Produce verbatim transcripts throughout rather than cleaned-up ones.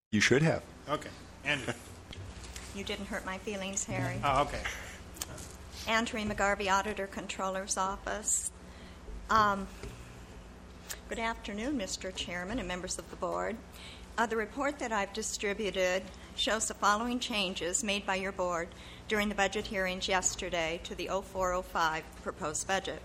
You should have. Okay. Andrew. You didn't hurt my feelings, Harry. Oh, okay. Andrea McGarvey, Auditor Controller's Office. Um, good afternoon, Mister Chairman and members of the board. Uh, the report that I've distributed shows the following changes made by your board during the budget hearings yesterday to the oh four oh five proposed budget.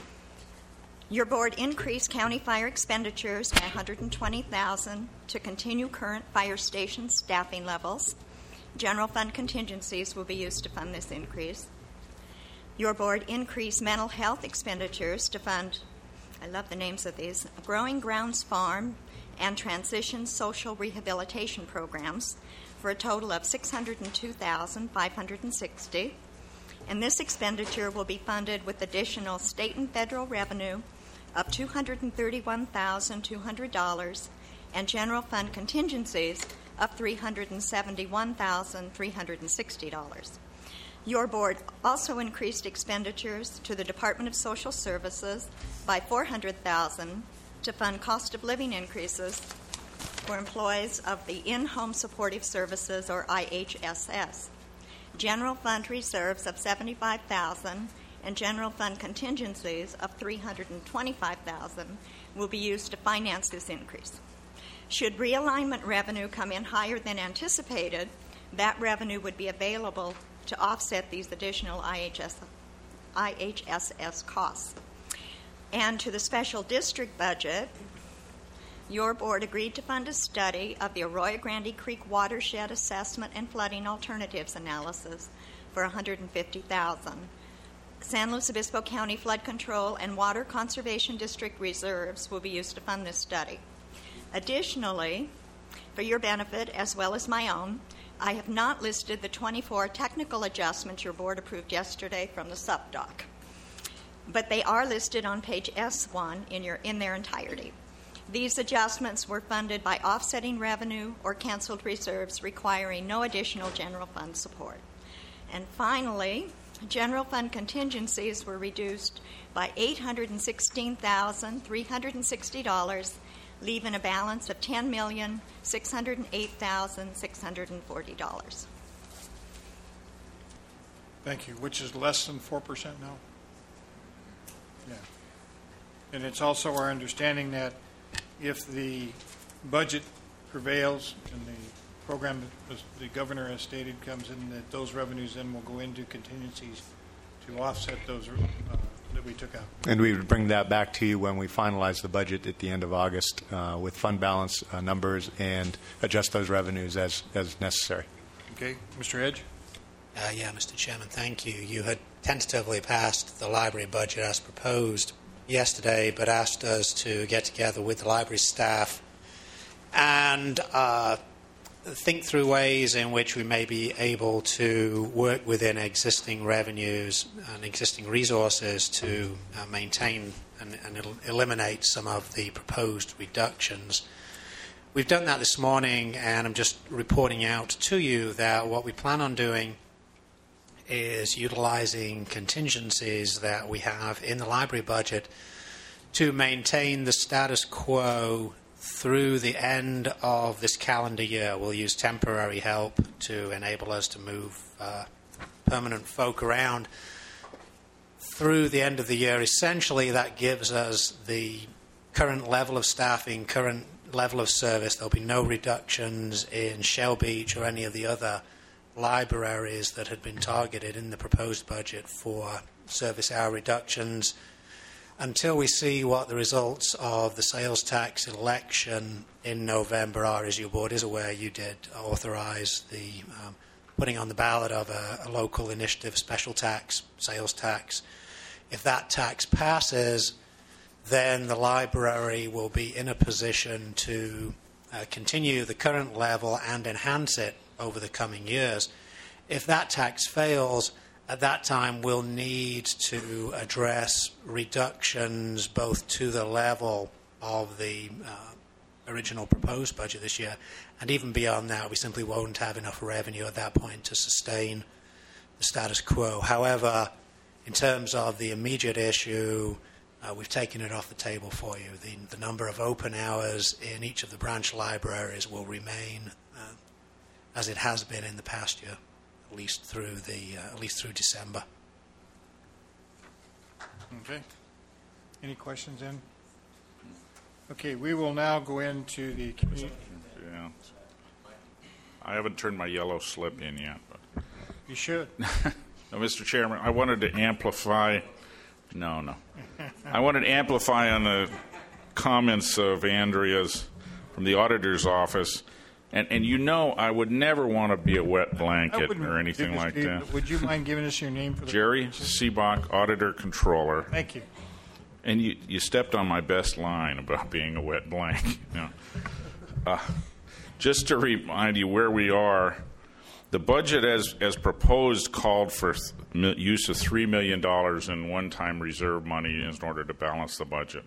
Your board increased county fire expenditures by one hundred twenty thousand dollars to continue current fire station staffing levels. General fund contingencies will be used to fund this increase. Your board increased mental health expenditures to fund, I love the names of these, Growing Grounds Farm and Transition Social Rehabilitation Programs for a total of six hundred two thousand five hundred sixty dollars. And this expenditure will be funded with additional state and federal revenue of two hundred thirty-one thousand two hundred dollars and general fund contingencies of three hundred seventy-one thousand three hundred sixty dollars. Your board also increased expenditures to the Department of Social Services by four hundred thousand dollars to fund cost of living increases for employees of the In-Home Supportive Services, or I H S S. General fund reserves of seventy-five thousand dollars and general fund contingencies of three hundred twenty-five thousand dollars will be used to finance this increase. Should realignment revenue come in higher than anticipated, that revenue would be available to offset these additional I H S, I H S S costs. And to the special district budget, your board agreed to fund a study of the Arroyo Grande Creek Watershed Assessment and Flooding Alternatives Analysis for one hundred fifty thousand dollars. San Luis Obispo County Flood Control and Water Conservation District reserves will be used to fund this study. Additionally, for your benefit as well as my own, I have not listed the twenty-four technical adjustments your board approved yesterday from the subdoc, but they are listed on page S one in, your, in their entirety. These adjustments were funded by offsetting revenue or canceled reserves requiring no additional general fund support. And finally, general fund contingencies were reduced by eight hundred sixteen thousand three hundred sixty dollars, leaving a balance of ten million six hundred eight thousand six hundred forty dollars. Thank you. Which is less than four percent now? Yeah. And it's also our understanding that if the budget prevails and the program that the governor has stated comes in, that those revenues then will go into contingencies to offset those uh, that we took out. And we would bring that back to you when we finalize the budget at the end of August uh, with fund balance uh, numbers and adjust those revenues as, as necessary. Okay. Mister Edge? Uh, yeah, Mister Chairman, thank you. You had tentatively passed the library budget as proposed yesterday, but asked us to get together with the library staff and uh, think through ways in which we may be able to work within existing revenues and existing resources to uh, maintain and, and el- eliminate some of the proposed reductions. We've done that this morning, and I'm just reporting out to you that what we plan on doing is utilizing contingencies that we have in the library budget to maintain the status quo through the end of this calendar year. We'll use temporary help to enable us to move uh, permanent folk around through the end of the year. Essentially, that gives us the current level of staffing, current level of service. There'll be no reductions in Shell Beach or any of the other libraries that had been targeted in the proposed budget for service hour reductions until we see what the results of the sales tax election in November are. As your board is aware, you did authorize the um, putting on the ballot of a, a local initiative special tax, sales tax. If that tax passes, then the library will be in a position to uh, continue the current level and enhance it over the coming years. If that tax fails, at that time we'll need to address reductions both to the level of the uh, original proposed budget this year, and even beyond that, we simply won't have enough revenue at that point to sustain the status quo. However, in terms of the immediate issue, uh, we've taken it off the table for you. The, the number of open hours in each of the branch libraries will remain uh, as it has been in the past year, at least through the uh, at least through December. Okay. Any questions then? Okay, we will now go into the community. Yeah. I haven't turned my yellow slip in yet. But. You should. Now, Mister Chairman, I wanted to amplify. No, no. I wanted to amplify on the comments of Andrea's from the auditor's office. And, and you know I would never want to be a wet blanket or anything give us- like that. Would you mind giving us your name for the Jerry Seabach, Auditor Controller. Thank you. And you, you stepped on my best line about being a wet blanket. You know. uh, just to remind you where we are, the budget as, as proposed called for th- use of three million dollars in one-time reserve money in order to balance the budget.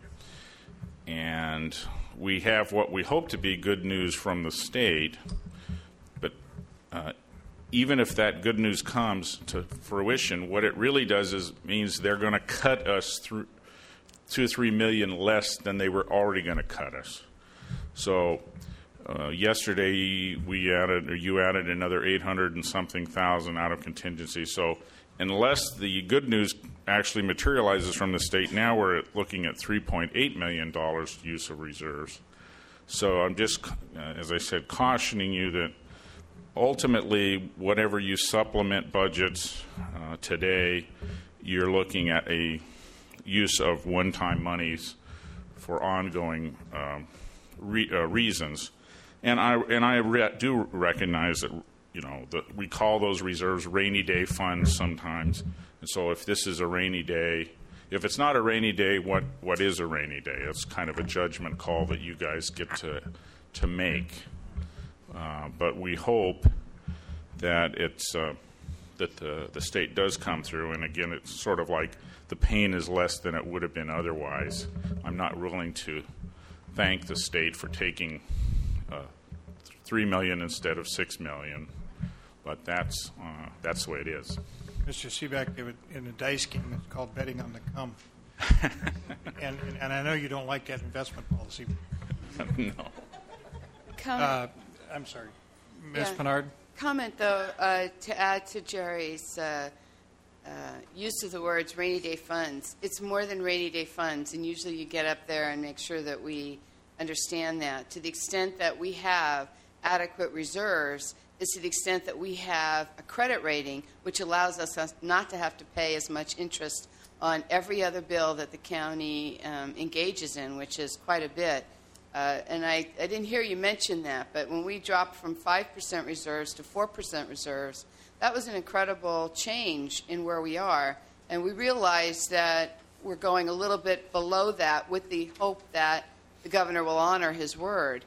And we have what we hope to be good news from the state, but uh, even if that good news comes to fruition, what it really does is means they're going to cut us through two or three million less than they were already going to cut us. So uh, yesterday we added, or you added another eight hundred and something thousand out of contingency. So unless the good news actually materializes from the state, now we're at looking at three point eight million dollars use of reserves. So I'm just, uh, as I said, cautioning you that ultimately, whatever you supplement budgets uh, today, you're looking at a use of one-time monies for ongoing um, re- uh, reasons. And I and I re- do recognize that, you know, the, we call those reserves rainy day funds sometimes. And so if this is a rainy day, if it's not a rainy day, what, what is a rainy day? It's kind of a judgment call that you guys get to to make. Uh, but we hope that it's uh, that the, the state does come through. And again, it's sort of like the pain is less than it would have been otherwise. I'm not willing to thank the state for taking uh, three million instead of six million, but that's uh, that's the way it is. Mister Seaback, in a dice game, it's called betting on the come. and, and and I know you don't like that investment policy. No. Com- Uh, I'm sorry, Miz Yeah. Pinard. Comment, though, uh, to add to Jerry's uh, uh, use of the words rainy day funds. It's more than rainy day funds, and usually you get up there and make sure that we understand that. To the extent that we have adequate reserves is to the extent that we have a credit rating, which allows us not to have to pay as much interest on every other bill that the county um, engages in, which is quite a bit. Uh, and I, I didn't hear you mention that, but when we dropped from five percent reserves to four percent reserves, that was an incredible change in where we are. And we realized that we're going a little bit below that with the hope that the governor will honor his word.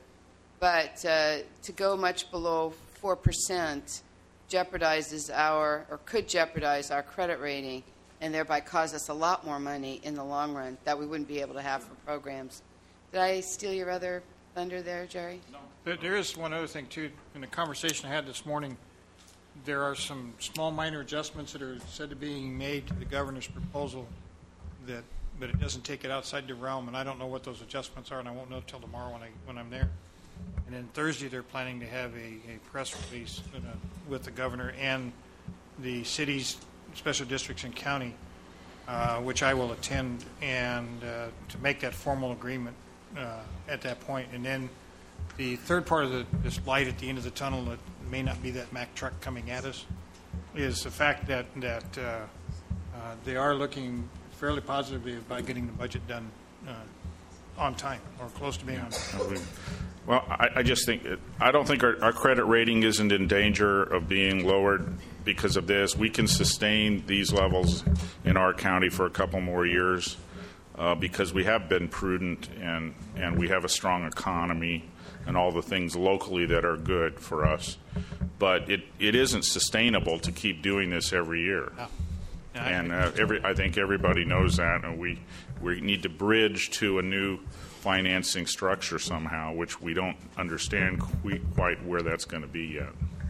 But uh, to go much below four percent jeopardizes our, or could jeopardize our credit rating, and thereby cause us a lot more money in the long run that we wouldn't be able to have for programs. Did I steal your other thunder there, Jerry? No. There, there is one other thing, too. In the conversation I had this morning, there are some small minor adjustments that are said to be being made to the governor's proposal, that, but it doesn't take it outside the realm, and I don't know what those adjustments are, and I won't know until tomorrow when, I, when I'm there. And then Thursday they're planning to have a, a press release with, a, with the governor and the cities, special districts, and county, uh, which I will attend, and uh, to make that formal agreement uh, at that point. And then the third part of the, this light at the end of the tunnel that may not be that Mack truck coming at us is the fact that, that uh, uh, they are looking fairly positively about getting the budget done uh, on time or close to being on time. Well, I, I just think, it, I don't think our, our credit rating isn't in danger of being lowered because of this. We can sustain these levels in our county for a couple more years uh, because we have been prudent and, and we have a strong economy and all the things locally that are good for us. But it, it isn't sustainable to keep doing this every year. No. No, And uh, every, I think everybody knows that, and we, we need to bridge to a new financing structure somehow, which we don't understand quite where that's going to be yet.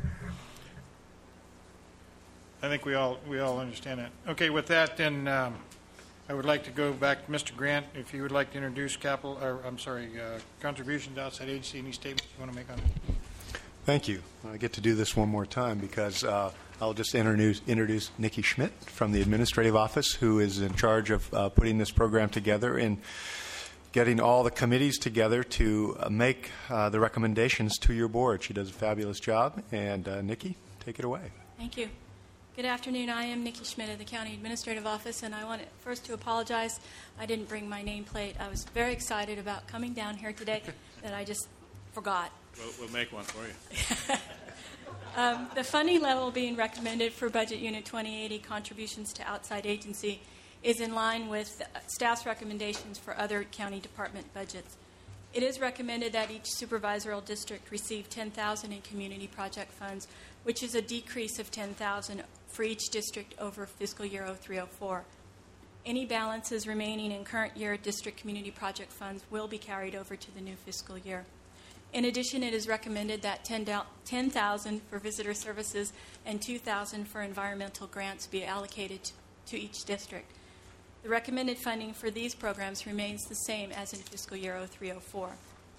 I think we all we all understand that. Okay, with that, then um, I would like to go back to Mister Grant. If you would like to introduce capital, or I'm sorry, uh, contributions to outside agency. Any statements you want to make on it? Thank you. I get to do this one more time because uh, I'll just introduce, introduce Nikki Schmidt from the Administrative Office, who is in charge of uh, putting this program together and getting all the committees together to uh, make uh, the recommendations to your board. She does a fabulous job. And uh, Nikki, take it away. Thank you. Good afternoon. I am Nikki Schmidt of the County Administrative Office, and I want first to apologize. I didn't bring my nameplate. I was very excited about coming down here today that I just forgot. We'll, we'll make one for you. um, the funding level being recommended for Budget Unit twenty eighty contributions to outside agency is in line with staff's recommendations for other county department budgets. It is recommended that each supervisorial district receive ten thousand dollars in community project funds, which is a decrease of ten thousand dollars for each district over fiscal year oh three oh four. Any balances remaining in current year district community project funds will be carried over to the new fiscal year. In addition, it is recommended that ten thousand dollars for visitor services and two thousand dollars for environmental grants be allocated to each district. The recommended funding for these programs remains the same as in fiscal year oh three oh four.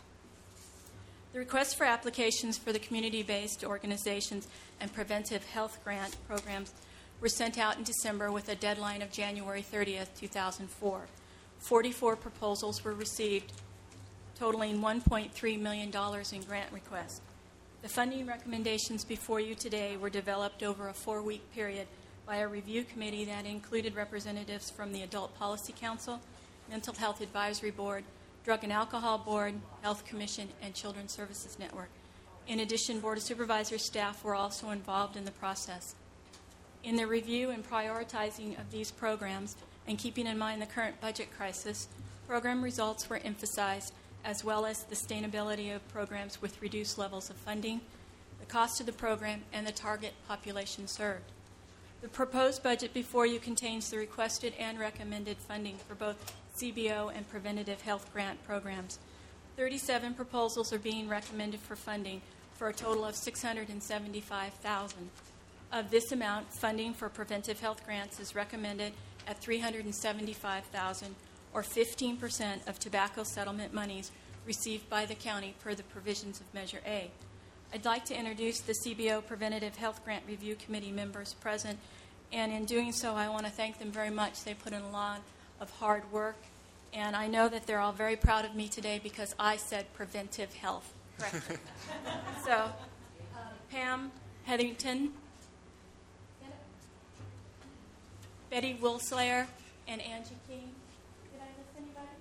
The requests for applications for the community-based organizations and preventive health grant programs were sent out in December with a deadline of January thirtieth, two thousand four. forty-four proposals were received, totaling one point three million dollars in grant requests. The funding recommendations before you today were developed over a four-week period by a review committee that included representatives from the Adult Policy Council, Mental Health Advisory Board, Drug and Alcohol Board, Health Commission, and Children's Services Network. In addition, Board of Supervisors staff were also involved in the process. In the review and prioritizing of these programs, and keeping in mind the current budget crisis, program results were emphasized, as well as the sustainability of programs with reduced levels of funding, the cost of the program, and the target population served. The proposed budget before you contains the requested and recommended funding for both C B O and preventative health grant programs. thirty-seven proposals are being recommended for funding for a total of six hundred seventy-five thousand dollars. Of this amount, funding for preventive health grants is recommended at three hundred seventy-five thousand dollars, or fifteen percent of tobacco settlement monies received by the county per the provisions of Measure A. I'd like to introduce the C B O Preventative Health Grant Review Committee members present, and in doing so, I want to thank them very much. They put in a lot of hard work, and I know that they're all very proud of me today because I said preventive health correctly. So, um, Pam Hetherington, Betty Wilslayer, and Angie King. Did I miss anybody?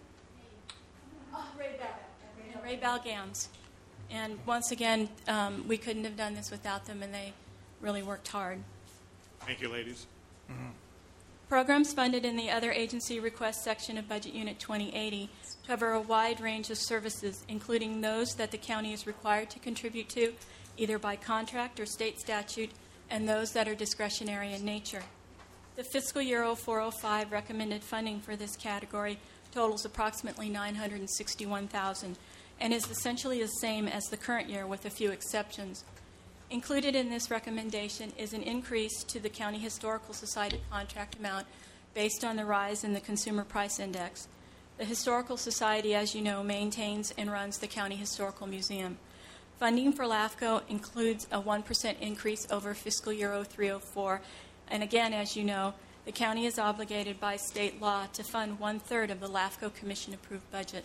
Oh, Ray Bell. And Ray Bell Gams. And once again, um, we couldn't have done this without them, and they really worked hard. Thank you, ladies. Mm-hmm. Programs funded in the other agency request section of Budget Unit twenty eighty cover a wide range of services, including those that the county is required to contribute to, either by contract or state statute, and those that are discretionary in nature. The fiscal year oh four oh five recommended funding for this category totals approximately nine hundred sixty-one thousand dollars and is essentially the same as the current year with a few exceptions. Included in this recommendation is an increase to the County Historical Society contract amount based on the rise in the Consumer Price Index. The Historical Society, as you know, maintains and runs the County Historical Museum. Funding for LAFCO includes a one percent increase over fiscal year oh three oh four, and again, as you know, the county is obligated by state law to fund one-third of the LAFCO Commission-approved budget.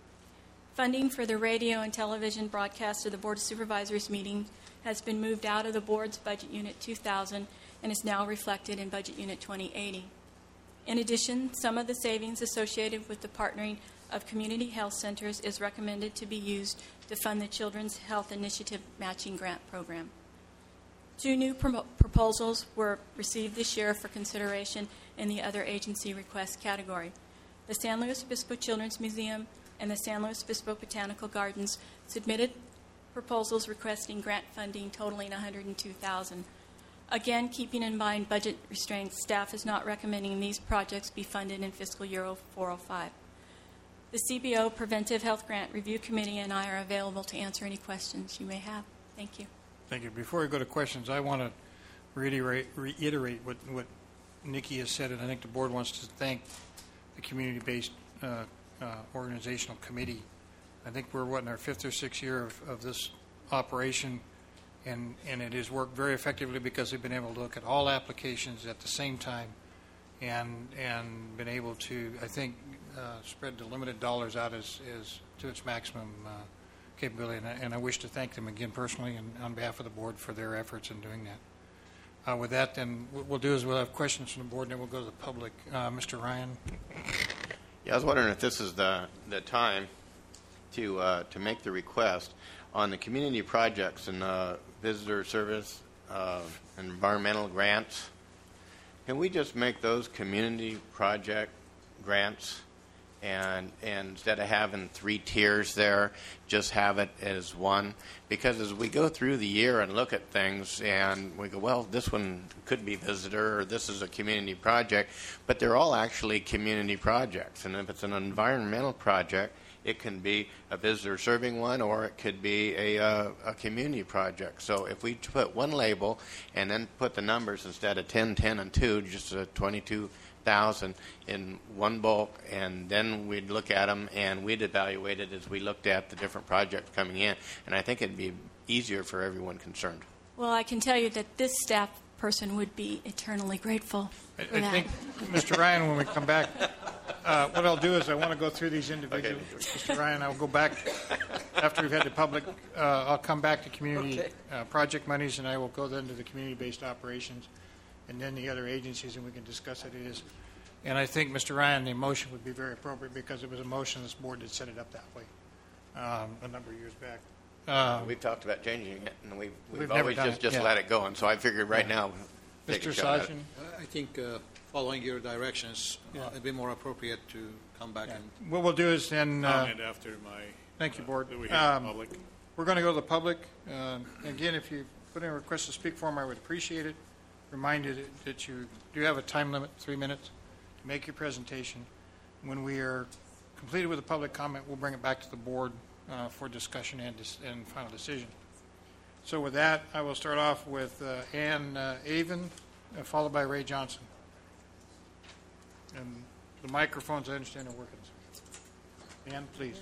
Funding for the radio and television broadcast of the Board of Supervisors meeting has been moved out of the Board's Budget Unit two thousand and is now reflected in Budget Unit twenty eighty. In addition, some of the savings associated with the partnering of community health centers is recommended to be used to fund the Children's Health Initiative Matching Grant Program. Two new pro- proposals were received this year for consideration in the other agency request category. The San Luis Obispo Children's Museum and the San Luis Obispo Botanical Gardens submitted proposals requesting grant funding totaling one hundred two thousand dollars. Again, keeping in mind budget restraints, staff is not recommending these projects be funded in fiscal year oh four oh five. The C B O Preventive Health Grant Review Committee and I are available to answer any questions you may have. Thank you. Thank you. Before we go to questions, I want to reiterate, reiterate what, what Nikki has said, and I think the board wants to thank the community-based uh, uh, organizational committee. I think we're, what, in our fifth or sixth year of, of this operation. And, and it has worked very effectively because they've been able to look at all applications at the same time and, and been able to, I think, uh, spread the limited dollars out as, as to its maximum uh, capability. And I, and I wish to thank them again personally and on behalf of the board for their efforts in doing that. Uh, with that, then, what we'll do is we'll have questions from the board, and then we'll go to the public. Uh, Mister Ryan? Yeah, I was wondering if this is the, the time to, uh, to make the request on the community projects and uh, visitor service, uh, environmental grants. Can we just make those community project grants, and, and instead of having three tiers there, just have it as one? Because as we go through the year and look at things, and we go, well, this one could be visitor, or this is a community project, but they're all actually community projects. And if it's an environmental project, it can be a visitor serving one, or it could be a, uh, a community project. So if we put one label and then put the numbers instead of ten, ten, and two, just a twenty-two thousand in one bulk, and then we'd look at them and we'd evaluate it as we looked at the different projects coming in. And I think it'd be easier for everyone concerned. Well, I can tell you that this staff person would be eternally grateful I, for I that. think, Mister Ryan, when we come back, uh, what I'll do is I want to go through these individually. Okay. Mister Ryan, I'll go back after we've had the public. Uh, I'll come back to community Okay. uh, project monies, and I will go then to the community-based operations, and then the other agencies, and we can discuss it is. And I think, Mister Ryan, the motion would be very appropriate because it was a motion this board that set it up that way um, a number of years back. Uh, We've talked about changing it, and we've, we've, We've never always done just, it, just yeah. let it go. And so I figured right Yeah. now, take Mister a shot at it. Sajjan? I think uh, following your directions, uh, it'd be more appropriate to come back Yeah. and What we'll do is then. Uh, Comment after my. Thank you, Board. That we have Um, public. We're going to go to the public. Uh, Again, if you put in a request to speak form, I would appreciate it. Reminded that- that you do have a time limit, three minutes, to make your presentation. When we are completed with the public comment, we'll bring it back to the board uh, for discussion and, dis- and final decision. So with that, I will start off with uh, Ann uh, Avon, uh, followed by Ray Johnson. And the microphones, I understand, are working. Ann, please.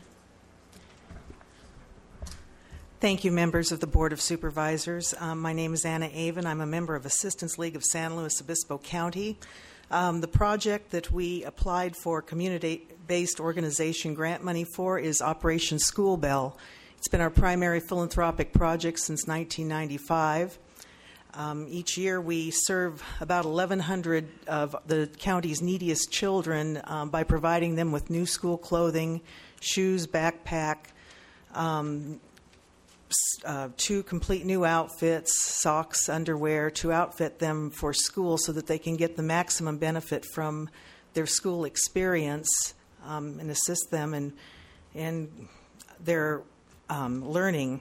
Thank you, members of the Board of Supervisors. Um, my name is Anna Avon. I'm a member of Assistance League of San Luis Obispo County. Um, the project that we applied for community-based organization grant money for is Operation School Bell. It's been our primary philanthropic project since nineteen ninety-five. Um, each year we serve about eleven hundred of the county's neediest children um, by providing them with new school clothing, shoes, backpack, um, Uh, two complete new outfits, socks, underwear, to outfit them for school so that they can get the maximum benefit from their school experience um, and assist them in, in their um, learning.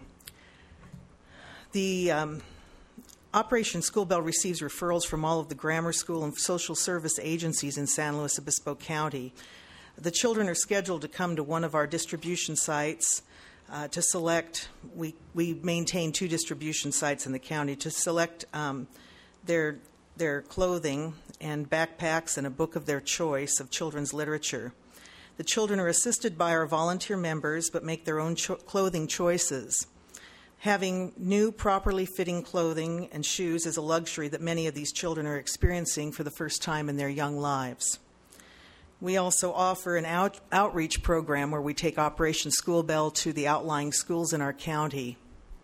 The um, Operation School Bell receives referrals from all of the grammar school and social service agencies in San Luis Obispo County. The children are scheduled to come to one of our distribution sites Uh, to select, we, we maintain two distribution sites in the county, to select um, their, their clothing and backpacks and a book of their choice of children's literature. The children are assisted by our volunteer members but make their own cho- clothing choices. Having new, properly fitting clothing and shoes is a luxury that many of these children are experiencing for the first time in their young lives. We also offer an out, outreach program where we take Operation School Bell to the outlying schools in our county.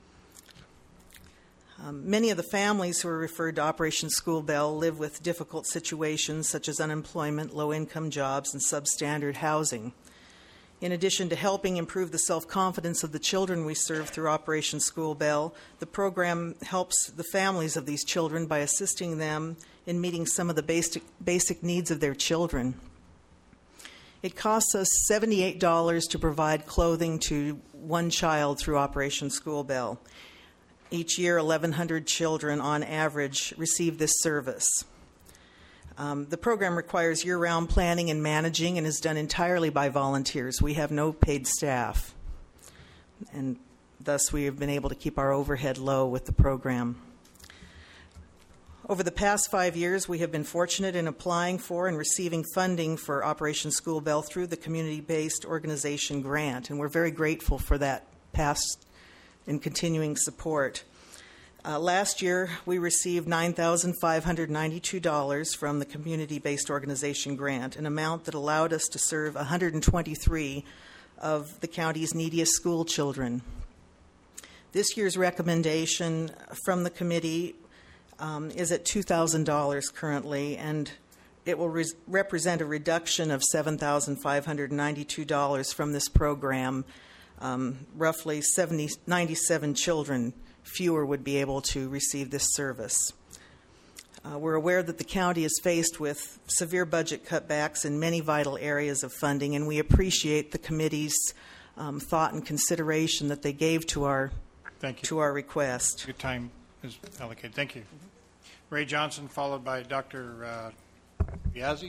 Um, many of the families who are referred to Operation School Bell live with difficult situations such as unemployment, low-income jobs, and substandard housing. In addition to helping improve the self-confidence of the children we serve through Operation School Bell, the program helps the families of these children by assisting them in meeting some of the basic, basic needs of their children. It costs us seventy-eight dollars to provide clothing to one child through Operation School Bell. Each year, eleven hundred children on average receive this service. Um, the program requires year-round planning and managing and is done entirely by volunteers. We have no paid staff, and thus we have been able to keep our overhead low with the program. Over the past five years, we have been fortunate in applying for and receiving funding for Operation School Bell through the community-based organization grant, and we're very grateful for that past and continuing support. Uh, last year, we received nine thousand five hundred ninety-two dollars from the Community-Based Organization Grant, an amount that allowed us to serve one hundred twenty-three of the county's neediest school children. This year's recommendation from the committee um, is at two thousand dollars currently, and it will re- represent a reduction of seven thousand five hundred ninety-two dollars from this program. Um, roughly seventy, ninety-seven children fewer would be able to receive this service. Uh, we're aware that the county is faced with severe budget cutbacks in many vital areas of funding, and we appreciate the committee's um, thought and consideration that they gave to our Thank you. to our request. Your time is allocated. Thank you. Ray Johnson, followed by Doctor Uh, Biazzi.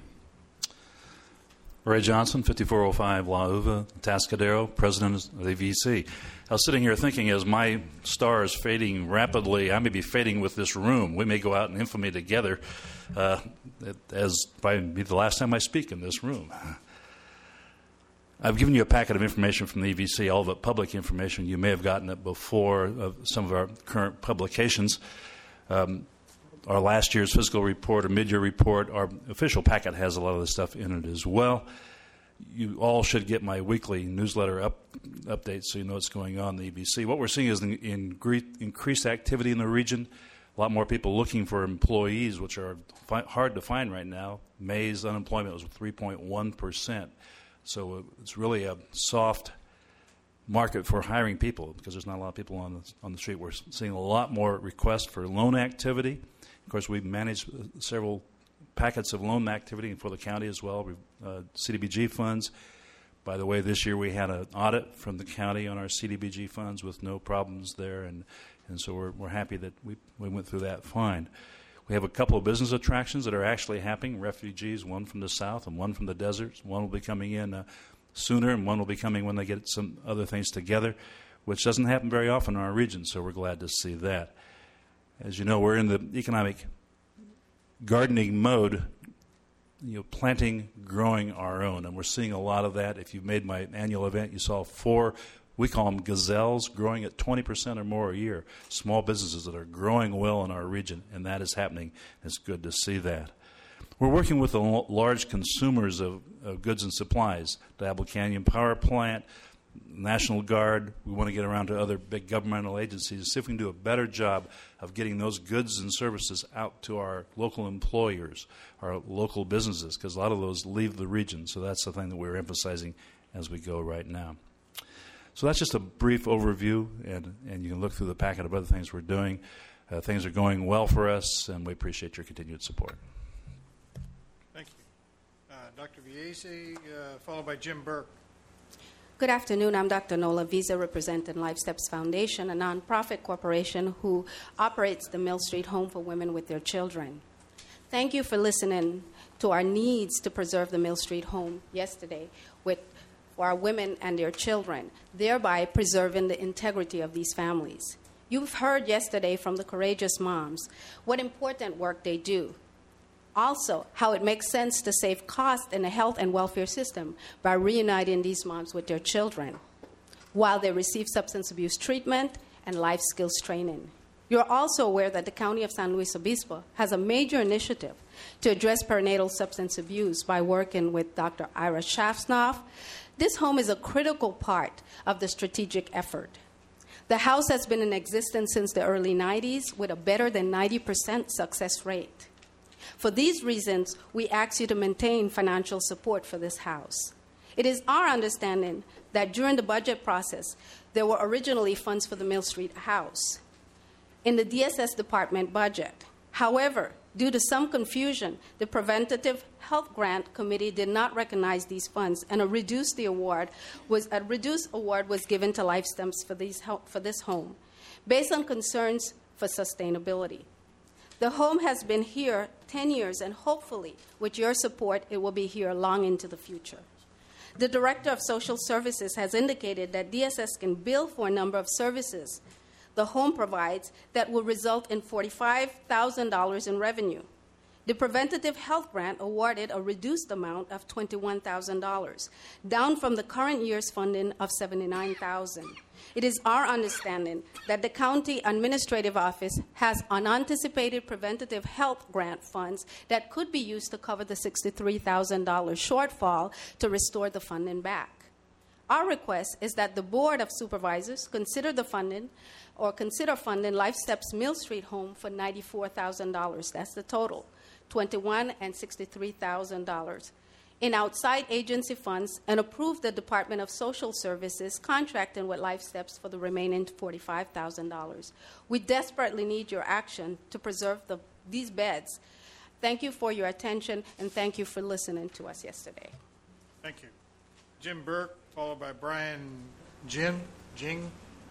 Ray Johnson, fifty-four oh five La Uva, Tascadero, President of the A V C. I was sitting here thinking, as my star is fading rapidly, I may be fading with this room. We may go out in infamy together, uh, as probably be the last time I speak in this room. I've given you a packet of information from the E V C, all of it public information. You may have gotten it before of some of our current publications. Um, our last year's fiscal report, or mid-year report, our official packet has a lot of this stuff in it as well. You all should get my weekly newsletter up, updates so you know what's going on in the E V C. What we're seeing is an in, increased activity in the region, a lot more people looking for employees, which are fi- hard to find right now. May's unemployment was three point one percent. So it's really a soft market for hiring people because there's not a lot of people on the, on the street. We're seeing a lot more requests for loan activity. Of course, we've managed several packets of loan activity for the county as well, uh, C D B G funds. By the way, this year we had an audit from the county on our C D B G funds with no problems there, and, and so we're, we're happy that we, we went through that fine. We have a couple of business attractions that are actually happening, refugees, one from the south and one from the deserts. One will be coming in uh, sooner, and one will be coming when they get some other things together, which doesn't happen very often in our region, so we're glad to see that. As you know, we're in the economic gardening mode, you know, planting, growing our own, and we're seeing a lot of that. If you made my annual event, you saw four, we call them gazelles, growing at twenty percent or more a year, small businesses that are growing well in our region, and that is happening. It's good to see that. We're working with the large consumers of, of goods and supplies, Diablo Canyon Power Plant, National Guard. We want to get around to other big governmental agencies, see if we can do a better job of getting those goods and services out to our local employers, our local businesses, because a lot of those leave the region. So that's the thing that we're emphasizing as we go right now. So that's just a brief overview, and, and you can look through the packet of other things we're doing. Uh, things are going well for us, and we appreciate your continued support. Thank you. Uh, Doctor Biazzi, uh, followed by Jim Burke. Good afternoon. I'm Doctor Nola Visa, representing Life Steps Foundation, a nonprofit corporation who operates the Mill Street Home for Women with Their Children. Thank you for listening to our needs to preserve the Mill Street Home yesterday with for our women and their children, thereby preserving the integrity of these families. You've heard yesterday from the courageous moms what important work they do. Also, how it makes sense to save costs in the health and welfare system by reuniting these moms with their children while they receive substance abuse treatment and life skills training. You're also aware that the County of San Luis Obispo has a major initiative to address perinatal substance abuse by working with Doctor Ira Shaftsnoff. This home is a critical part of the strategic effort. The house has been in existence since the early nineties with a better than ninety percent success rate. For these reasons, we ask you to maintain financial support for this house. It is our understanding that during the budget process, there were originally funds for the Mill Street house in the D S S department budget. However, due to some confusion, the Preventative Health Grant Committee did not recognize these funds, and a reduced the award was a reduced award was given to Life Steps for these for this home, based on concerns for sustainability. The home has been here ten years, and hopefully, with your support, it will be here long into the future. The Director of Social Services has indicated that D S S can bill for a number of services the home provides that will result in forty-five thousand dollars in revenue. The Preventative Health Grant awarded a reduced amount of twenty-one thousand dollars, down from the current year's funding of seventy-nine thousand dollars. It is our understanding that the County Administrative Office has unanticipated preventative health grant funds that could be used to cover the sixty-three thousand dollars shortfall to restore the funding back. Our request is that the Board of Supervisors consider the funding or consider funding Life Steps Mill Street Home for ninety-four thousand dollars. That's the total, twenty-one thousand dollars and sixty-three thousand dollars. In outside agency funds, and approve the Department of Social Services contracting with Life Steps for the remaining forty-five thousand dollars. We desperately need your action to preserve the, these beds. Thank you for your attention, and thank you for listening to us yesterday. Thank you. Jim Burke, followed by Brian Jin, Jing.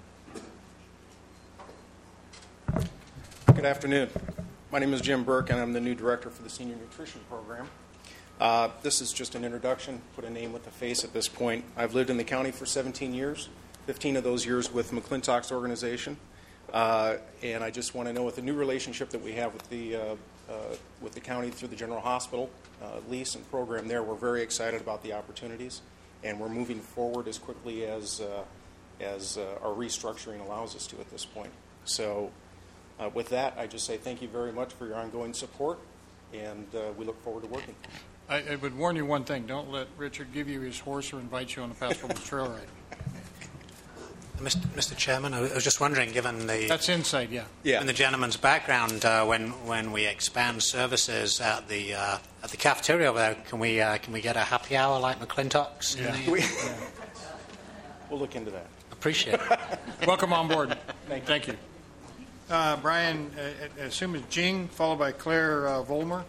Good afternoon. My name is Jim Burke, and I'm the new director for the Senior Nutrition Program. Uh, this is just an introduction, put a name with a face at this point. I've lived in the county for seventeen years, fifteen of those years with McClintock's organization. Uh, and I just want to know, with the new relationship that we have with the, uh, uh, with the county through the General Hospital uh, lease and program there, we're very excited about the opportunities, and we're moving forward as quickly as, uh, as uh, our restructuring allows us to at this point. So uh, with that, I just say thank you very much for your ongoing support, and uh, we look forward to working. I, I would warn you one thing. Don't let Richard give you his horse or invite you on a pastoral trail ride. Mister Mister Chairman, I was just wondering, given the That's insight, yeah. Yeah. Given the gentleman's background, uh, when when we expand services at the uh, at the cafeteria over there, can we uh, can we get a happy hour like McClintock's? Yeah. The, We, we'll look into that. appreciate it. Welcome on board. Thank, Thank you. Uh, Brian, uh, assume it's Jing, followed by Claire uh, Volmer.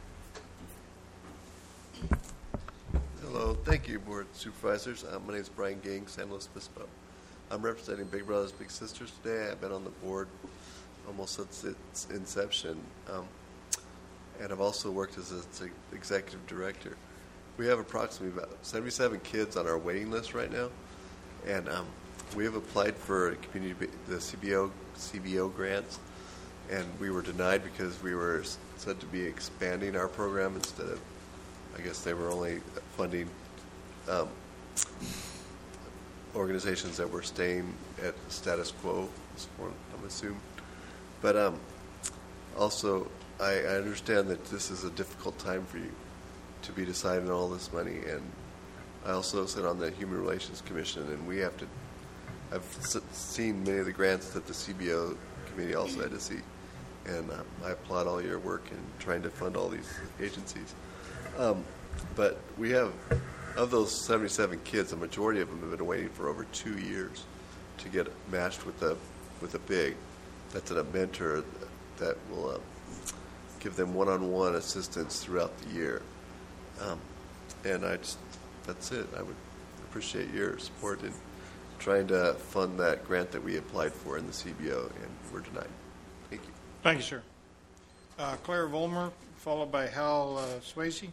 Hello, thank you, Board Supervisors. Uh, my name is Brian Gang, San Luis Obispo. I'm representing Big Brothers Big Sisters today. I've been on the board almost since its inception, um, and I've also worked as an executive director. We have approximately about seventy-seven kids on our waiting list right now, and um, we have applied for community the C B O C B O grants, and we were denied because we were said to be expanding our program instead of, I guess they were only funding um, organizations that were staying at status quo, I'm assuming. But um, also, I, I understand that this is a difficult time for you to be deciding all this money. And I also sit on the Human Relations Commission, and we have to, I've s- seen many of the grants that the C B O committee also had to see. And um, I applaud all your work in trying to fund all these agencies. Um, but we have, of those seventy-seven kids, a majority of them have been waiting for over two years to get matched with a with a big. That's a mentor that will uh, give them one-on-one assistance throughout the year. Um, and I just, that's it. I would appreciate your support in trying to fund that grant that we applied for in the C B O, and we're denied. Thank you. Thank you, sir. Uh, Claire Volmer, followed by Hal uh, Swayze.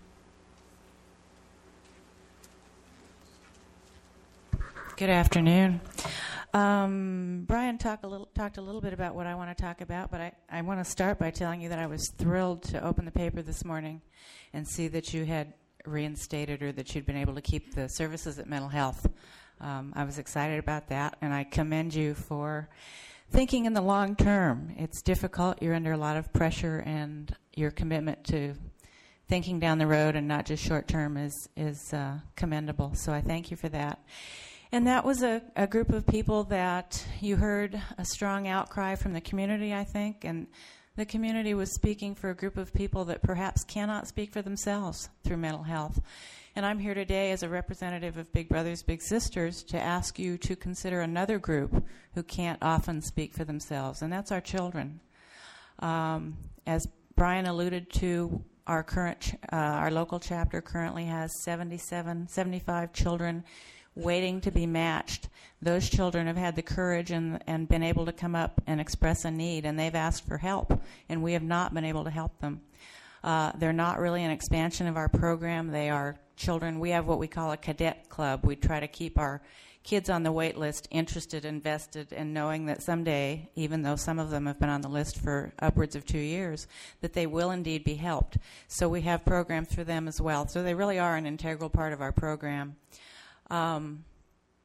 Good afternoon. Um, Brian talk a little, talked a little bit about what I want to talk about, but I, I want to start by telling you that I was thrilled to open the paper this morning and see that you had reinstated or that you'd been able to keep the services at mental health. Um, I was excited about that, and I commend you for thinking in the long term. It's difficult. You're under a lot of pressure, and your commitment to thinking down the road and not just short term is, is uh, commendable. So I thank you for that. And that was a, a group of people that you heard a strong outcry from the community, I think, and the community was speaking for a group of people that perhaps cannot speak for themselves through mental health. And I'm here today as a representative of Big Brothers Big Sisters to ask you to consider another group who can't often speak for themselves, and that's our children. Um, as Brian alluded to, our current, ch- uh, our local chapter currently has seventy-seven, seventy-five children waiting to be matched. Those children have had the courage and, and been able to come up and express a need, and they've asked for help, and we have not been able to help them. Uh, they're not really an expansion of our program. They are children. We have what we call a cadet club. We try to keep our kids on the wait list interested, invested, and knowing that someday, even though some of them have been on the list for upwards of two years, that they will indeed be helped. So we have programs for them as well. So they really are an integral part of our program. Um,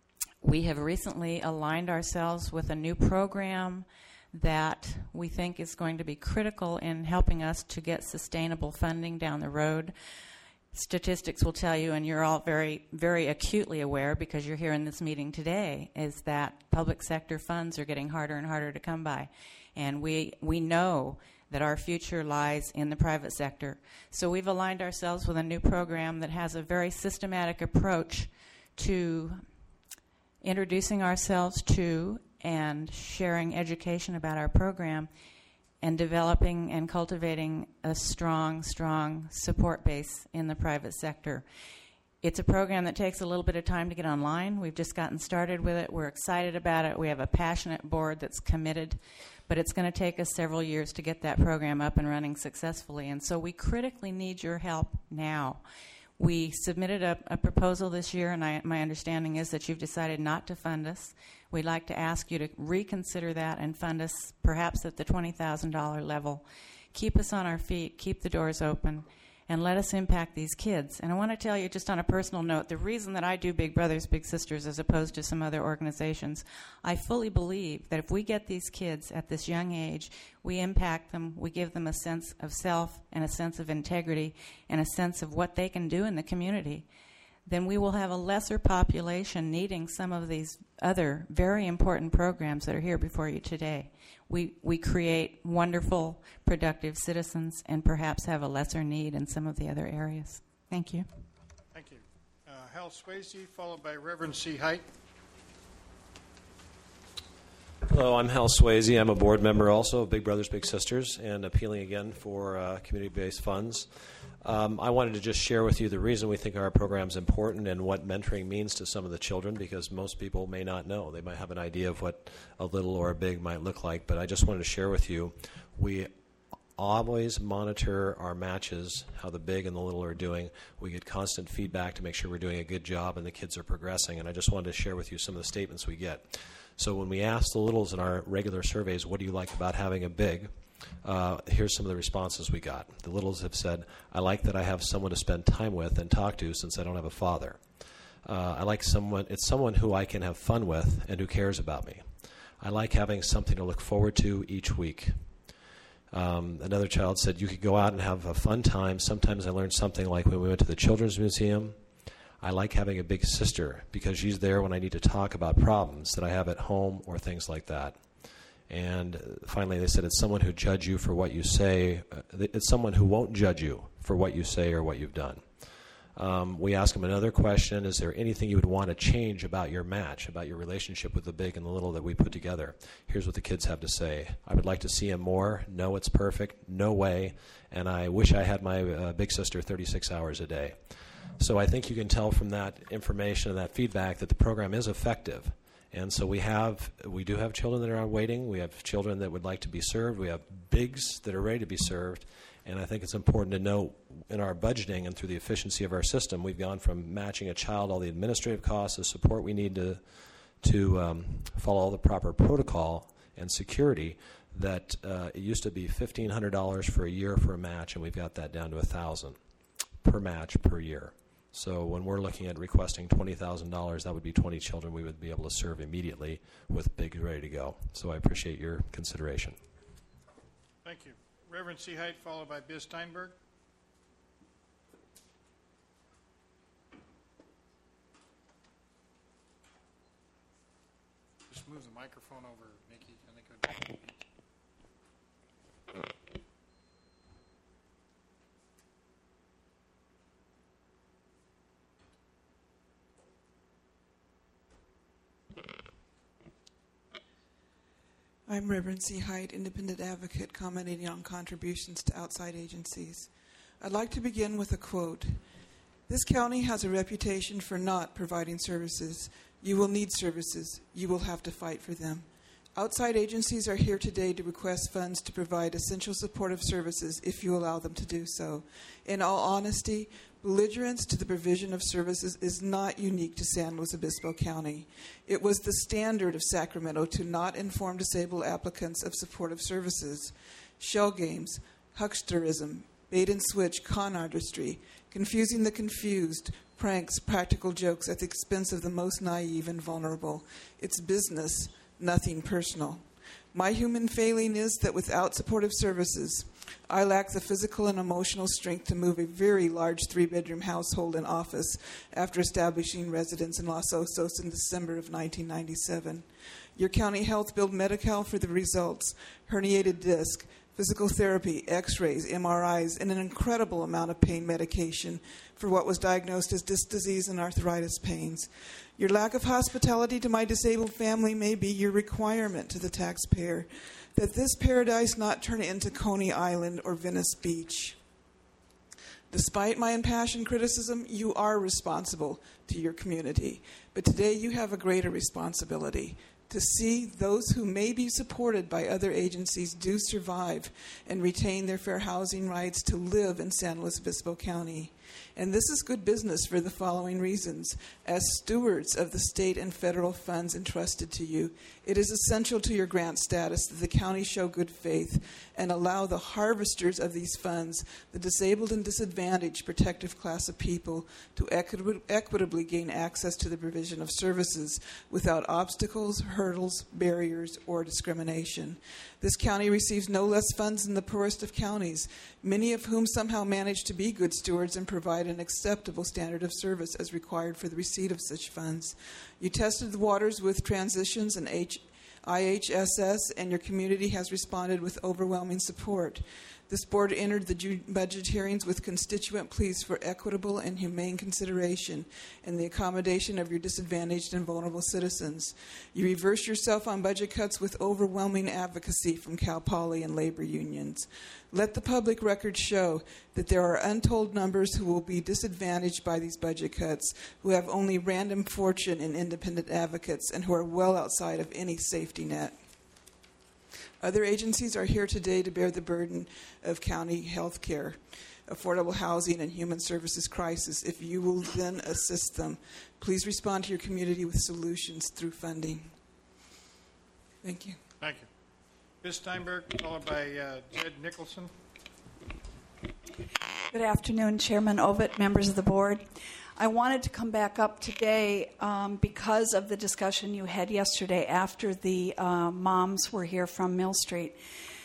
we have recently aligned ourselves with a new program that we think is going to be critical in helping us to get sustainable funding down the road. Statistics will tell you, and you're all very, very acutely aware because you're here in this meeting today, is that public sector funds are getting harder and harder to come by. And we we know that our future lies in the private sector. So we've aligned ourselves with a new program that has a very systematic approach to introducing ourselves to and sharing education about our program and developing and cultivating a strong, strong support base in the private sector. It's a program that takes a little bit of time to get online. We've just gotten started with it. We're excited about it. We have a passionate board that's committed, but it's going to take us several years to get that program up and running successfully. And so we critically need your help now. We submitted a, a proposal this year, and I, my understanding is that you've decided not to fund us. We'd like to ask you to reconsider that and fund us perhaps at the twenty thousand dollars level. Keep us on our feet, keep the doors open, and let us impact these kids. And I want to tell you, just on a personal note, the reason that I do Big Brothers Big Sisters as opposed to some other organizations, I fully believe that if we get these kids at this young age, we impact them, we give them a sense of self and a sense of integrity and a sense of what they can do in the community, then we will have a lesser population needing some of these other very important programs that are here before you today. We we create wonderful, productive citizens and perhaps have a lesser need in some of the other areas. Thank you. Thank you. Uh, Hal Swayze, followed by Reverend C. Height. Hello, I'm Hal Swayze. I'm a board member also of Big Brothers Big Sisters and appealing again for uh, community-based funds. Um, I wanted to just share with you the reason we think our program is important and what mentoring means to some of the children, because most people may not know. They might have an idea of what a little or a big might look like, but I just wanted to share with you, we always monitor our matches, how the big and the little are doing. We get constant feedback to make sure we're doing a good job and the kids are progressing, and I just wanted to share with you some of the statements we get. So when we ask the littles in our regular surveys, what do you like about having a big? Uh, here's some of the responses we got. The littles have said, I like that I have someone to spend time with and talk to since I don't have a father. Uh, I like someone, it's someone who I can have fun with and who cares about me. I like having something to look forward to each week. Um, another child said, you could go out and have a fun time. Sometimes I learned something, like when we went to the Children's Museum. I like having a big sister because she's there when I need to talk about problems that I have at home or things like that. And finally, they said it's someone who judge you for what you say. It's someone who won't judge you for what you say or what you've done. Um, we ask them another question. Is there anything you would want to change about your match, about your relationship with the big and the little that we put together? Here's what the kids have to say. I would like to see him more. No, it's perfect. No way. And I wish I had my uh, big sister thirty-six hours a day. So I think you can tell from that information and that feedback that the program is effective. And so we have, we do have children that are waiting. We have children that would like to be served. We have bigs that are ready to be served. And I think it's important to note in our budgeting and through the efficiency of our system, we've gone from matching a child all the administrative costs, the support we need to to um, follow all the proper protocol and security, that uh, it used to be fifteen hundred dollars for a year for a match, and we've got that down to one thousand dollars per match per year. So when we're looking at requesting twenty thousand dollars, that would be twenty children we would be able to serve immediately with big ready to go. So I appreciate your consideration. Thank you. Reverend C. Height, followed by Biz Steinberg. Just move the microphone over, Nikki. I think it would I'm Reverend C. Height, independent advocate, commenting on contributions to outside agencies. I'd like to begin with a quote. This county has a reputation for not providing services. You will need services. You will have to fight for them. Outside agencies are here today to request funds to provide essential supportive services if you allow them to do so. In all honesty, belligerence to the provision of services is not unique to San Luis Obispo County. It was the standard of Sacramento to not inform disabled applicants of supportive services. Shell games, hucksterism, bait and switch con artistry, confusing the confused, pranks, practical jokes at the expense of the most naive and vulnerable. It's business, nothing personal. My human failing is that without supportive services, I lack the physical and emotional strength to move a very large three-bedroom household and office after establishing residence in Los Osos in December of nineteen ninety-seven. Your county health billed Medi-Cal for the results: herniated disc, physical therapy, x-rays, M R Is, and an incredible amount of pain medication for what was diagnosed as disc disease and arthritis pains. Your lack of hospitality to my disabled family may be your requirement to the taxpayer that this paradise not turn into Coney Island or Venice Beach. Despite my impassioned criticism, you are responsible to your community. But today you have a greater responsibility to see those who may be supported by other agencies do survive and retain their fair housing rights to live in San Luis Obispo County. And this is good business for the following reasons. As stewards of the state and federal funds entrusted to you, it is essential to your grant status that the county show good faith and allow the harvesters of these funds, the disabled and disadvantaged protective class of people, to equitab- equitably gain access to the provision of services without obstacles, hurdles, barriers, or discrimination. This county receives no less funds than the poorest of counties, many of whom somehow manage to be good stewards and provide an acceptable standard of service as required for the receipt of such funds. You tested the waters with transitions and H- I H S S, and your community has responded with overwhelming support. This board entered the ju- budget hearings with constituent pleas for equitable and humane consideration and the accommodation of your disadvantaged and vulnerable citizens. You reversed yourself on budget cuts with overwhelming advocacy from Cal Poly and labor unions. Let the public record show that there are untold numbers who will be disadvantaged by these budget cuts, who have only random fortune in independent advocates, and who are well outside of any safety net. Other agencies are here today to bear the burden of county health care, affordable housing, and human services crisis. If you will then assist them, please respond to your community with solutions through funding. Thank you. Thank you. Miz Steinberg, followed by uh, Jed Nicholson. Good afternoon, Chairman Ovitt, members of the board. I wanted to come back up today um, because of the discussion you had yesterday after the uh, moms were here from Mill Street.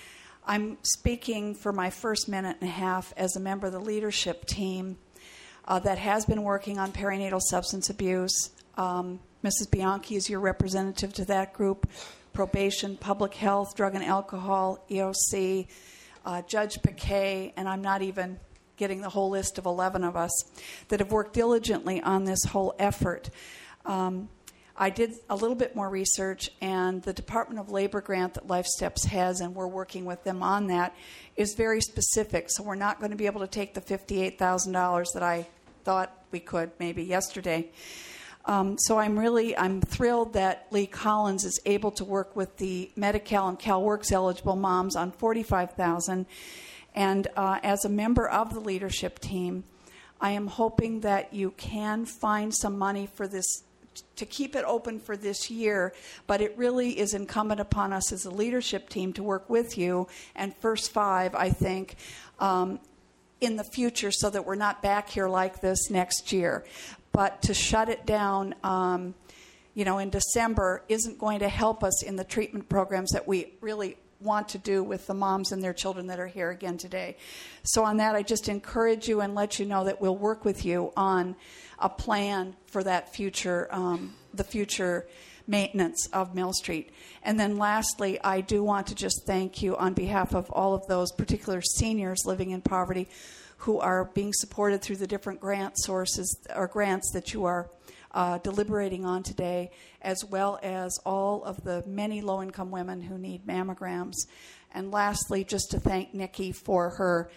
I'm speaking for my first minute and a half as a member of the leadership team uh, that has been working on perinatal substance abuse. Um, Missus Bianchi is your representative to that group. Probation, public health, drug and alcohol, E O C, uh, Judge Piquet, and I'm not even getting the whole list of eleven of us that have worked diligently on this whole effort. Um, I did a little bit more research, and the Department of Labor grant that Life Steps has, and we're working with them on that, is very specific. So we're not going to be able to take the fifty-eight thousand dollars that I thought we could maybe yesterday. Um, so I'm really, I'm thrilled that Lee Collins is able to work with the Medi-Cal and CalWorks eligible moms on forty-five thousand dollars. And uh, as a member of the leadership team, I am hoping that you can find some money for this, to keep it open for this year, but it really is incumbent upon us as a leadership team to work with you and First Five, I think, um, in the future so that we're not back here like this next year. But to shut it down, um, you know, in December isn't going to help us in the treatment programs that we really want to do with the moms and their children that are here again today. So on that, I just encourage you and let you know that we'll work with you on a plan for that future, um, the future maintenance of Mill Street. And then lastly, I do want to just thank you on behalf of all of those particular seniors living in poverty who are being supported through the different grant sources or grants that you are uh, deliberating on today, as well as all of the many low-income women who need mammograms. And lastly, just to thank Nikki for her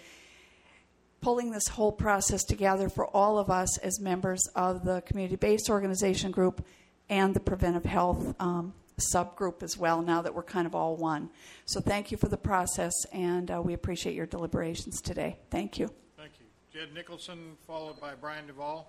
pulling this whole process together for all of us as members of the community-based organization group and the preventive health um, subgroup as well, now that we're kind of all one. So thank you for the process, and uh, we appreciate your deliberations today. Thank you. Thank you. Jed Nicholson, followed by Brian Duvall.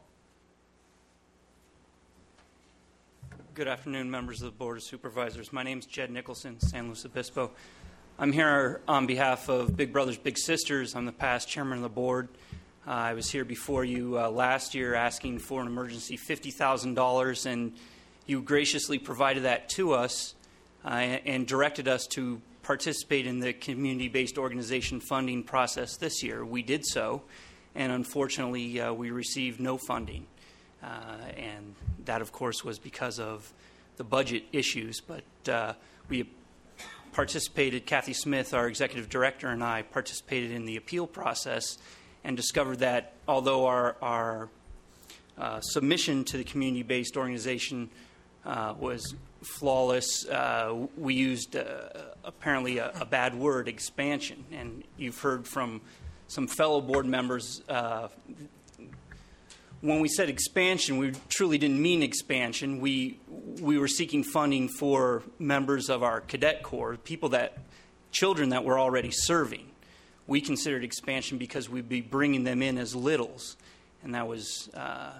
Good afternoon, members of the Board of Supervisors. My name is Jed Nicholson, San Luis Obispo. I'm here on behalf of Big Brothers Big Sisters. I'm the past chairman of the board. Uh, I was here before you uh, last year asking for an emergency fifty thousand dollars, and you graciously provided that to us uh, and directed us to participate in the community-based organization funding process this year. We did so, and unfortunately, uh, we received no funding. Uh, and that, of course, was because of the budget issues. But uh, we participated, Kathy Smith, our executive director, and I participated in the appeal process and discovered that although our, our uh, submission to the community-based organization uh, was flawless, uh, we used uh, apparently a, a bad word, expansion. And you've heard from some fellow board members, uh, when we said expansion, we truly didn't mean expansion. We we were seeking funding for members of our cadet corps, people that, children that we're already serving. We considered expansion because we'd be bringing them in as littles, and that was uh,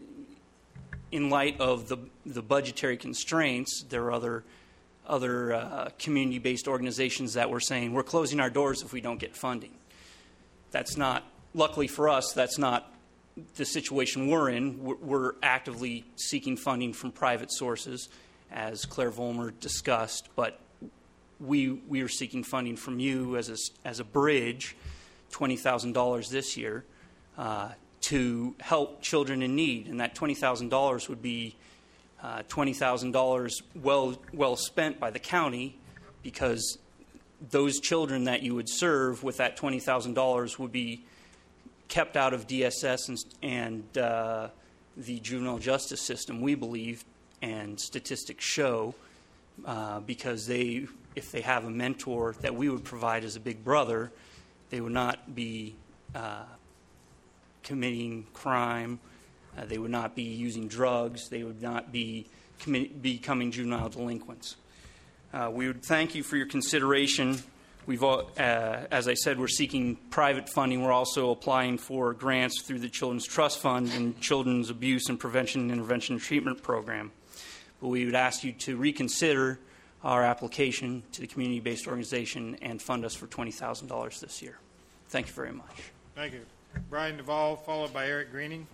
in light of the the budgetary constraints. There are other other uh, community-based organizations that were saying we're closing our doors if we don't get funding. That's not, luckily for us, that's not the situation we're in. We're, we're actively seeking funding from private sources, as Claire Volmer discussed, but we we are seeking funding from you as a, as a bridge, twenty thousand dollars this year, uh, to help children in need. And that twenty thousand dollars would be uh, twenty thousand dollars well, well spent by the county, because those children that you would serve with that twenty thousand dollars would be kept out of D S S and, and uh, the juvenile justice system, we believe, and statistics show, uh, because they, if they have a mentor that we would provide as a big brother, they would not be uh, committing crime, uh, they would not be using drugs, they would not be commi- becoming juvenile delinquents. Uh, we would thank you for your consideration. We've, uh, as I said, we're seeking private funding. We're also applying for grants through the Children's Trust Fund and Children's Abuse and Prevention and Intervention and Treatment Program. But we would ask you to reconsider our application to the community-based organization and fund us for twenty thousand dollars this year. Thank you very much. Thank you. Brian Duvall, followed by Eric Greening.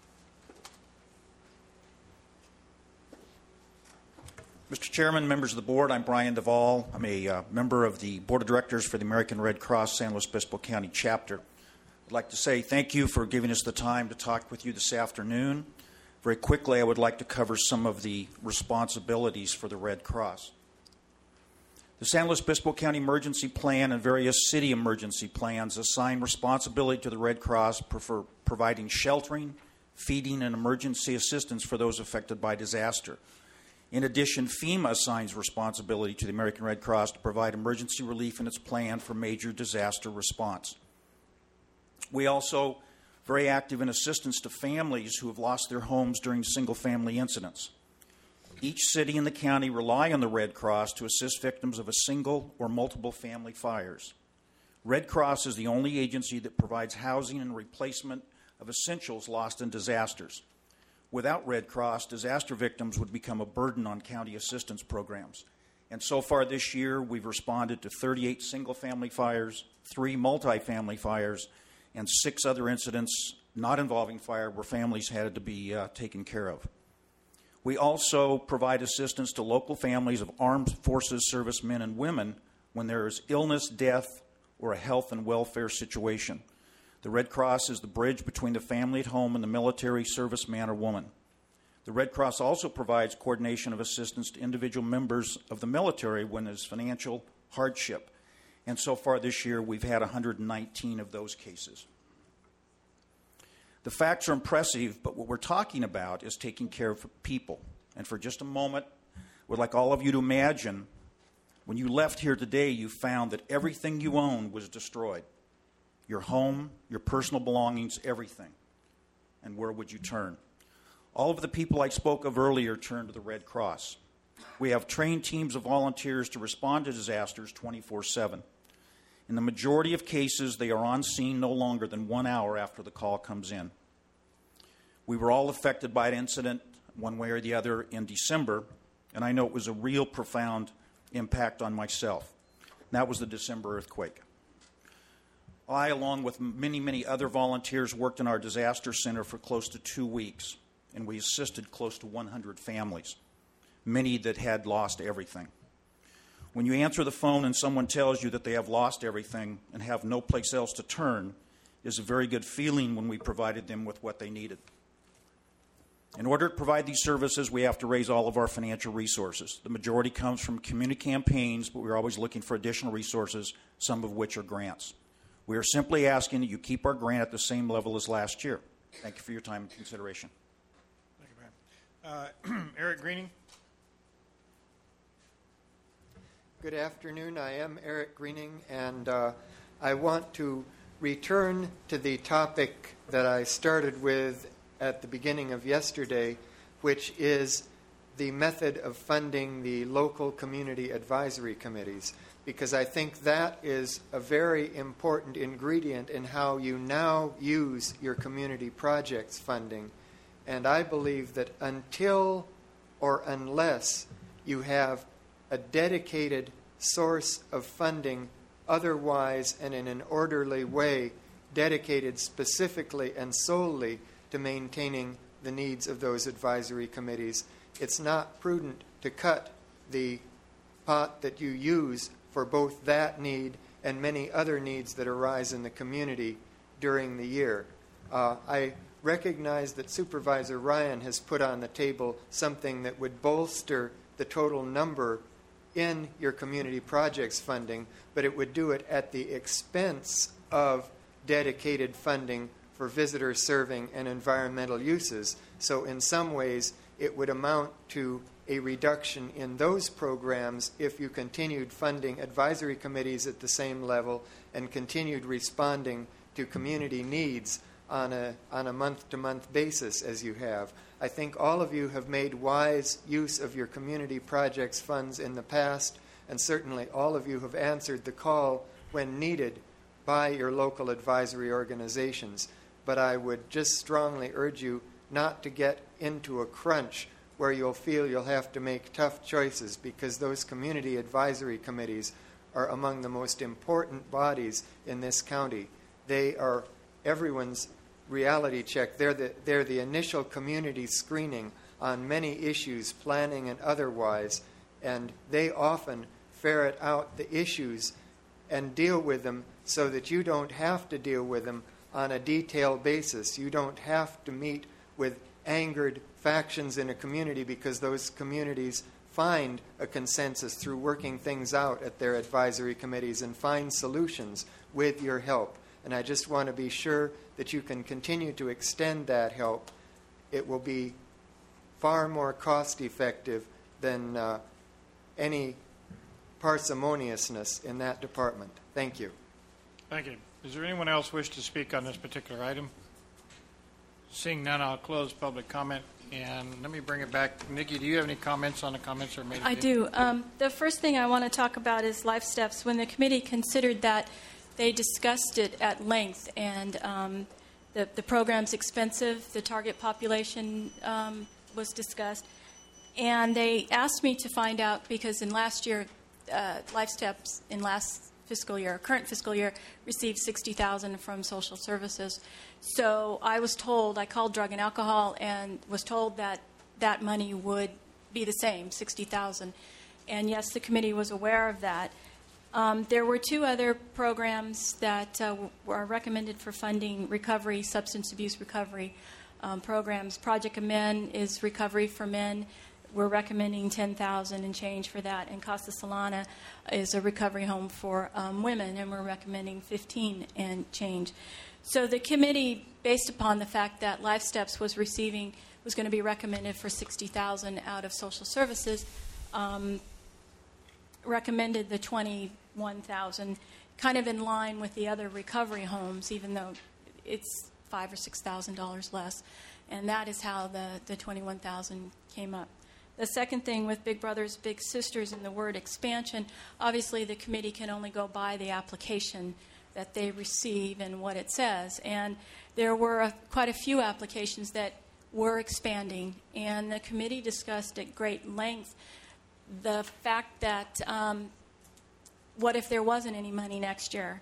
Mister Chairman, members of the board, I'm Brian Duvall. I'm a uh, member of the Board of Directors for the American Red Cross San Luis Obispo County chapter. I'd like to say thank you for giving us the time to talk with you this afternoon. Very quickly, I would like to cover some of the responsibilities for the Red Cross. The San Luis Obispo County Emergency Plan and various city emergency plans assign responsibility to the Red Cross for providing sheltering, feeding, and emergency assistance for those affected by disaster. In addition, FEMA assigns responsibility to the American Red Cross to provide emergency relief in its plan for major disaster response. We also very active in assistance to families who have lost their homes during single-family incidents. Each city in the county rely on the Red Cross to assist victims of a single or multiple family fires. Red Cross is the only agency that provides housing and replacement of essentials lost in disasters. Without Red Cross, disaster victims would become a burden on county assistance programs. And so far this year, we've responded to thirty-eight single-family fires, three multi-family fires, and six other incidents not involving fire where families had to be uh, taken care of. We also provide assistance to local families of armed forces servicemen and women when there is illness, death, or a health and welfare situation. The Red Cross is the bridge between the family at home and the military serviceman or woman. The Red Cross also provides coordination of assistance to individual members of the military when there's financial hardship. And so far this year, we've had one hundred nineteen of those cases. The facts are impressive, but what we're talking about is taking care of people. And for just a moment, I would like all of you to imagine when you left here today, you found that everything you owned was destroyed. Your home, your personal belongings, everything. And where would you turn? All of the people I spoke of earlier turned to the Red Cross. We have trained teams of volunteers to respond to disasters twenty-four seven. In the majority of cases, they are on scene no longer than one hour after the call comes in. We were all affected by an incident, one way or the other, in December, and I know it was a real profound impact on myself. And that was the December earthquake. I, along with many, many other volunteers, worked in our disaster center for close to two weeks, and we assisted close to one hundred families, many that had lost everything. When you answer the phone and someone tells you that they have lost everything and have no place else to turn, is a very good feeling when we provided them with what they needed. In order to provide these services, we have to raise all of our financial resources. The majority comes from community campaigns, but we're always looking for additional resources, some of which are grants. We are simply asking that you keep our grant at the same level as last year. Thank you for your time and consideration. Thank you, Brian. Uh, Eric Greening. Good afternoon. I am Eric Greening, and uh, I want to return to the topic that I started with at the beginning of yesterday, which is the method of funding the local community advisory committees, because I think that is a very important ingredient in how you now use your community projects funding. And I believe that until or unless you have a dedicated source of funding otherwise and in an orderly way, dedicated specifically and solely to maintaining the needs of those advisory committees, it's not prudent to cut the pot that you use for both that need and many other needs that arise in the community during the year. Uh, I recognize that Supervisor Ryan has put on the table something that would bolster the total number in your community projects funding, but it would do it at the expense of dedicated funding for visitor serving and environmental uses. So in some ways, it would amount to a reduction in those programs if you continued funding advisory committees at the same level and continued responding to community needs on a on a month-to-month basis as you have. I think all of you have made wise use of your community projects funds in the past, and certainly all of you have answered the call when needed by your local advisory organizations. But I would just strongly urge you not to get into a crunch where you'll feel you'll have to make tough choices, because those community advisory committees are among the most important bodies in this county. They are everyone's reality check. They're the, they're the initial community screening on many issues, planning and otherwise, and they often ferret out the issues and deal with them so that you don't have to deal with them on a detailed basis. You don't have to meet with angered factions in a community because those communities find a consensus through working things out at their advisory committees and find solutions with your help. And I just want to be sure that you can continue to extend that help. It will be far more cost effective than uh, any parsimoniousness in that department. Thank you. Thank you. Does there anyone else wish to speak on this particular item? Seeing none, I'll close public comment. And let me bring it back. Nikki, do you have any comments on the comments that are made? I do. Um, the first thing I want to talk about is Life Steps. When the committee considered that, they discussed it at length, and um, the, the program's expensive. The target population um, was discussed. And they asked me to find out, because in last year, uh, Life Steps in last fiscal year, current fiscal year, received sixty thousand dollars from social services. So I was told, I called Drug and Alcohol and was told that that money would be the same, sixty thousand dollars. And yes, the committee was aware of that. Um, there were two other programs that uh, were recommended for funding recovery, substance abuse recovery um, programs. Project Amen is recovery for men. We're recommending ten thousand dollars and change for that. And Casa Solana is a recovery home for um, women, and we're recommending fifteen and change. So the committee, based upon the fact that Life Steps was receiving, was going to be recommended for sixty thousand dollars out of social services, um, recommended the twenty-one thousand dollars, kind of in line with the other recovery homes, even though it's five or six thousand dollars less, and that is how the the twenty-one thousand dollars came up. The second thing with Big Brothers Big Sisters and the word expansion, obviously the committee can only go by the application that they receive and what it says, and there were a, quite a few applications that were expanding, and the committee discussed at great length the fact that um, what if there wasn't any money next year?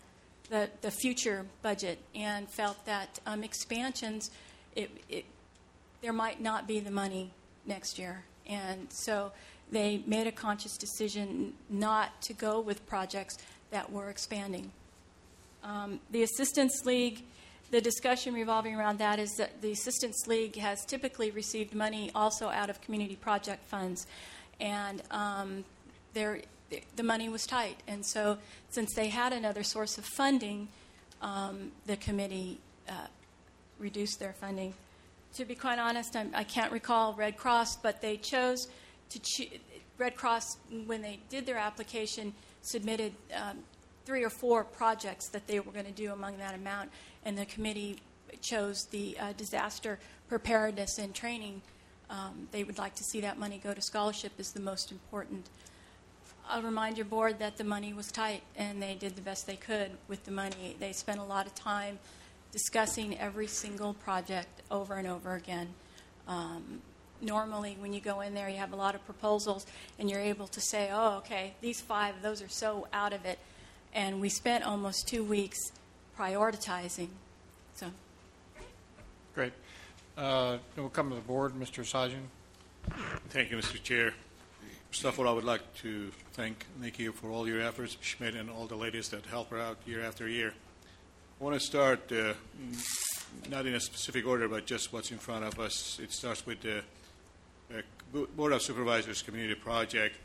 the, the future budget and felt that um, expansions, it, it, there might not be the money next year. And so they made a conscious decision not to go with projects that were expanding. Um, the Assistance League, the discussion revolving around that is that the Assistance League has typically received money also out of community project funds. And um, there, the money was tight. And so since they had another source of funding, um, the committee uh, reduced their funding. To be quite honest, I'm, I can't recall Red Cross, but they chose to cho- Red Cross, when they did their application, submitted um, three or four projects that they were going to do among that amount, and the committee chose the uh, disaster preparedness and training. Um, they would like to see that money go to scholarship is the most important. I'll remind your board that the money was tight, and they did the best they could with the money. They spent a lot of time discussing every single project over and over again. Um, normally, when you go in there, you have a lot of proposals, and you're able to say, oh, okay, these five, those are so out of it. And we spent almost two weeks prioritizing. So, great. Uh, we'll come to the board. Mister Sajjan. Thank you, Mister Chair. First of all, I would like to thank Nikki for all your efforts, Schmidt, and all the ladies that help her out year after year. I want to start uh, not in a specific order, but just what's in front of us. It starts with the uh, Board of Supervisors Community Project.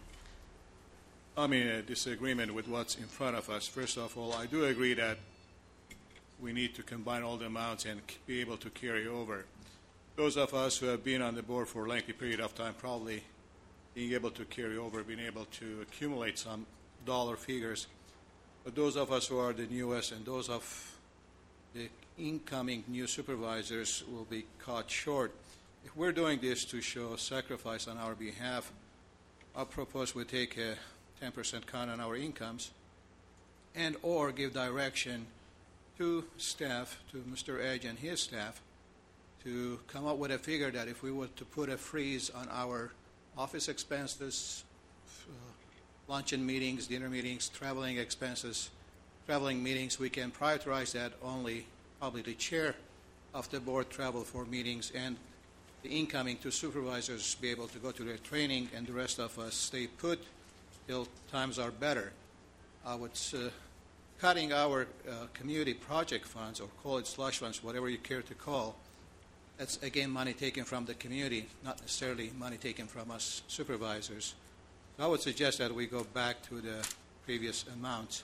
I'm in a disagreement with what's in front of us. First of all, I do agree that we need to combine all the amounts and be able to carry over. Those of us who have been on the board for a lengthy period of time probably being able to carry over, being able to accumulate some dollar figures. But those of us who are the newest and those of the incoming new supervisors will be caught short. If we're doing this to show sacrifice on our behalf, I propose we take a ten percent cut on our incomes and or give direction to staff, to Mister Edge and his staff, to come up with a figure that if we were to put a freeze on our office expenses, uh, luncheon meetings, dinner meetings, traveling expenses, traveling meetings, we can prioritize that only probably the chair of the board travel for meetings and the incoming two supervisors be able to go to their training and the rest of us stay put till times are better. I would uh, cutting our uh, community project funds, or call it slush funds, whatever you care to call, that's again money taken from the community, not necessarily money taken from us supervisors. So I would suggest that we go back to the previous amounts.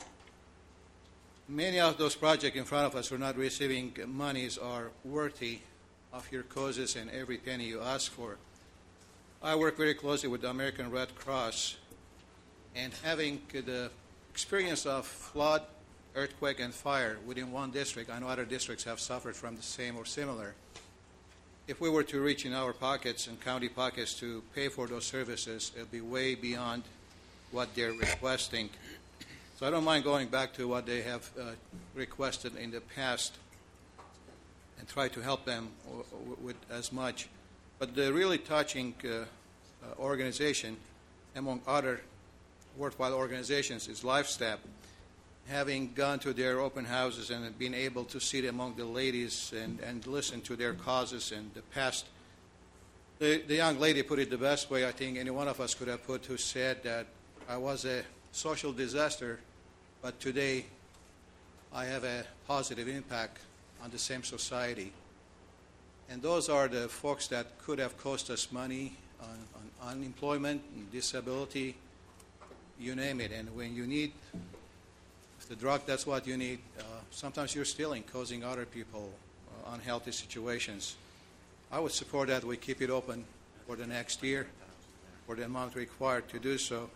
Many of those projects in front of us who are not receiving monies are worthy of your causes and every penny you ask for. I work very closely with the American Red Cross, and having the experience of flood, earthquake, and fire within one district, I know other districts have suffered from the same or similar. If we were to reach in our pockets and county pockets to pay for those services, it would be way beyond what they're requesting. So I don't mind going back to what they have uh, requested in the past and try to help them w- w- with as much. But the really touching uh, uh, organization, among other worthwhile organizations, is LifeStep. Having gone to their open houses and been able to sit among the ladies and, and listen to their causes and the past, the, the young lady put it the best way I think any one of us could have put, who said that I was a social disaster, but today I have a positive impact on the same society. And those are the folks that could have cost us money on, on unemployment, and disability, you name it. And when you need the drug, that's what you need. Uh, sometimes you're stealing, causing other people uh, unhealthy situations. I would support that we keep it open for the next year for the amount required to do so.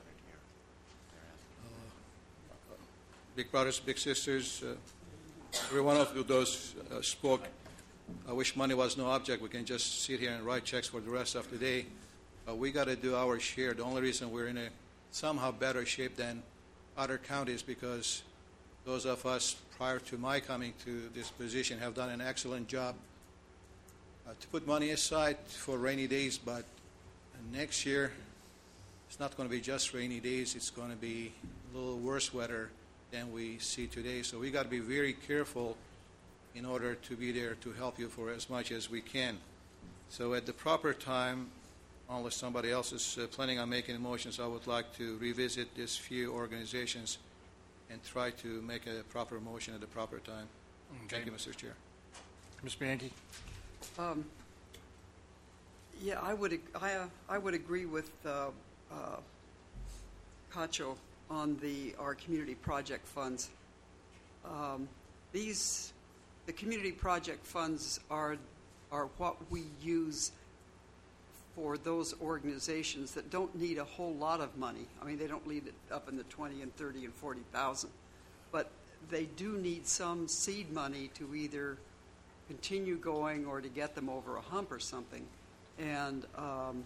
Uh, big brothers, big sisters, uh, every one of those uh, spoke. I wish money was no object. We can just sit here and write checks for the rest of the day. Uh, we got to do our share. The only reason we're in a somehow better shape than other counties because those of us prior to my coming to this position have done an excellent job uh, to put money aside for rainy days, but next year it's not going to be just rainy days. It's going to be a little worse weather, than we see today. So we got to be very careful in order to be there to help you for as much as we can. So at the proper time, unless somebody else is uh, planning on making motions, I would like to revisit these few organizations and try to make a proper motion at the proper time. Okay. Thank you, Mister Chair. Miz Bianchi? Um, yeah, I would ag- I, uh, I would agree with uh, uh, Cacho on the our community project funds. Um, these the community project funds are are what we use for those organizations that don't need a whole lot of money. I mean, they don't need it up in the twenty and thirty and forty thousand, but they do need some seed money to either continue going or to get them over a hump or something. And um,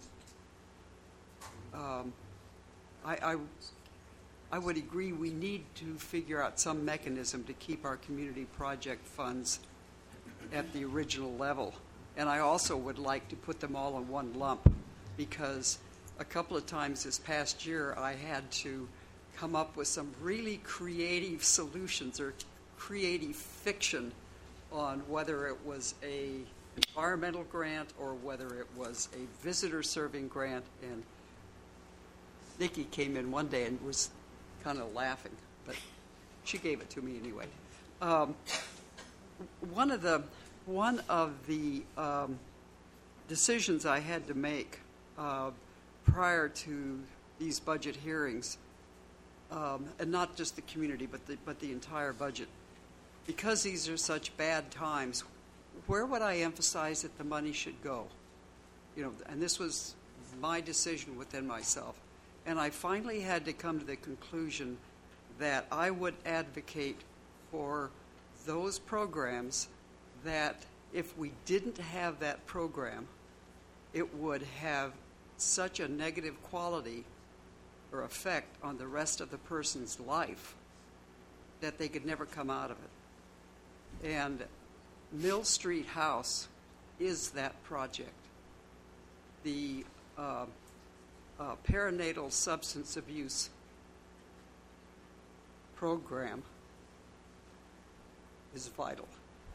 um, I, I, I would agree we need to figure out some mechanism to keep our community project funds at the original level. And I also would like to put them all in one lump, because a couple of times this past year I had to come up with some really creative solutions or creative fiction on whether it was a environmental grant or whether it was a visitor serving grant. And Nikki came in one day and was kind of laughing, but she gave it to me anyway. Um, one of the one of the um, decisions I had to make uh, prior to these budget hearings, um, and not just the community, but the but the entire budget, because these are such bad times, where would I emphasize that the money should go? You know, and this was my decision within myself. And I finally had to come to the conclusion that I would advocate for those programs that if we didn't have that program, it would have such a negative quality or effect on the rest of the person's life that they could never come out of it. And Mill Street House is that project. The uh, uh, perinatal substance abuse program is vital.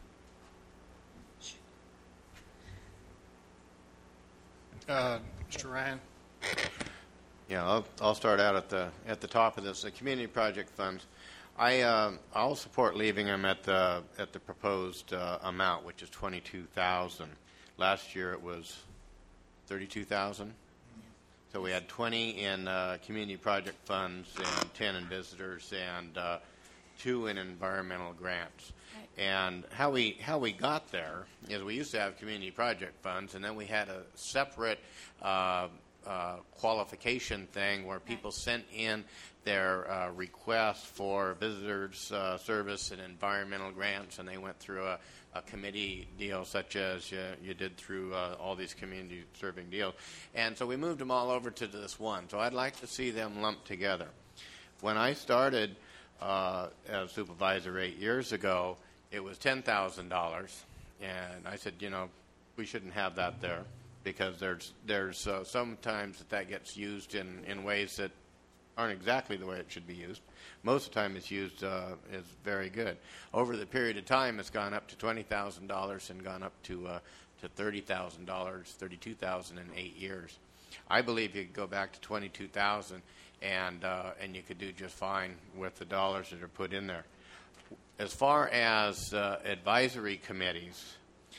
Uh, Mister Ryan? Yeah, I'll, I'll start out at the at the top of this. The community project funds, I uh, I'll support leaving them at the at the proposed uh, amount, which is twenty two thousand. Last year it was thirty two thousand. So we had twenty in uh, community project funds and ten in visitors and uh, two in environmental grants. Right. And how we how we got there is we used to have community project funds, and then we had a separate uh, uh, qualification thing where people sent in their uh, requests for visitors uh, service and environmental grants, and they went through a, a committee deal such as uh, you did through uh, all these community serving deals. And so we moved them all over to this one. So I'd like to see them lumped together. When I started uh, as supervisor eight years ago, it was ten thousand dollars, and I said, you know, we shouldn't have that there, because there's there's uh, sometimes that that gets used in, in ways that aren't exactly the way it should be used. Most of the time it's used uh, is very good. Over the period of time, it's gone up to twenty thousand dollars and gone up to uh, to thirty thousand dollars, thirty-two thousand dollars in eight years. I believe you could go back to twenty-two thousand dollars and uh, and you could do just fine with the dollars that are put in there. As far as uh, advisory committees,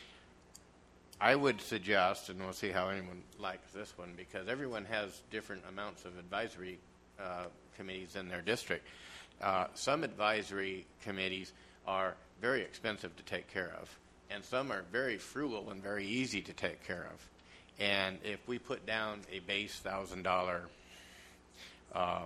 I would suggest, and we'll see how anyone likes this one, because everyone has different amounts of advisory uh, committees in their district. Uh, some advisory committees are very expensive to take care of, and some are very frugal and very easy to take care of. And if we put down a base one thousand dollars um,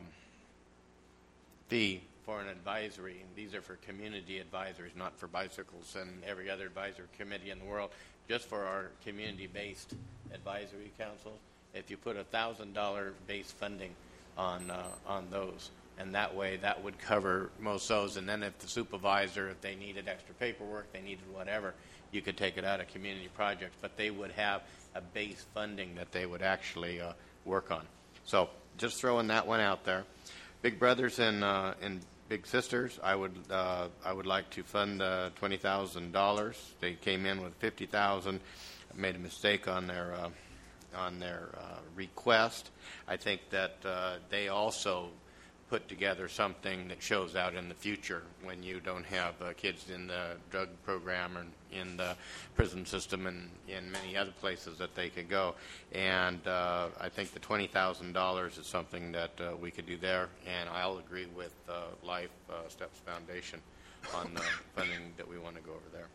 fee for an advisory, and these are for community advisories, not for bicycles and every other advisory committee in the world, just for our community-based advisory council, if you put a one thousand dollars base funding on uh, on those, and that way that would cover most of those. And then if the supervisor, if they needed extra paperwork, they needed whatever, you could take it out of community projects, but they would have a base funding that they would actually uh, work on. So just throwing that one out there. Big Brothers and uh, in Big Sisters, I would uh, I would like to fund uh, twenty thousand dollars. They came in with fifty thousand dollars. Made a mistake on their uh, on their uh, request. I think that uh, they also put together something that shows out in the future when you don't have uh, kids in the drug program or in the prison system and in many other places that they could go. And uh, I think the twenty thousand dollars is something that uh, we could do there, and I'll agree with uh, Life uh, Steps Foundation on the funding that we want to go over there.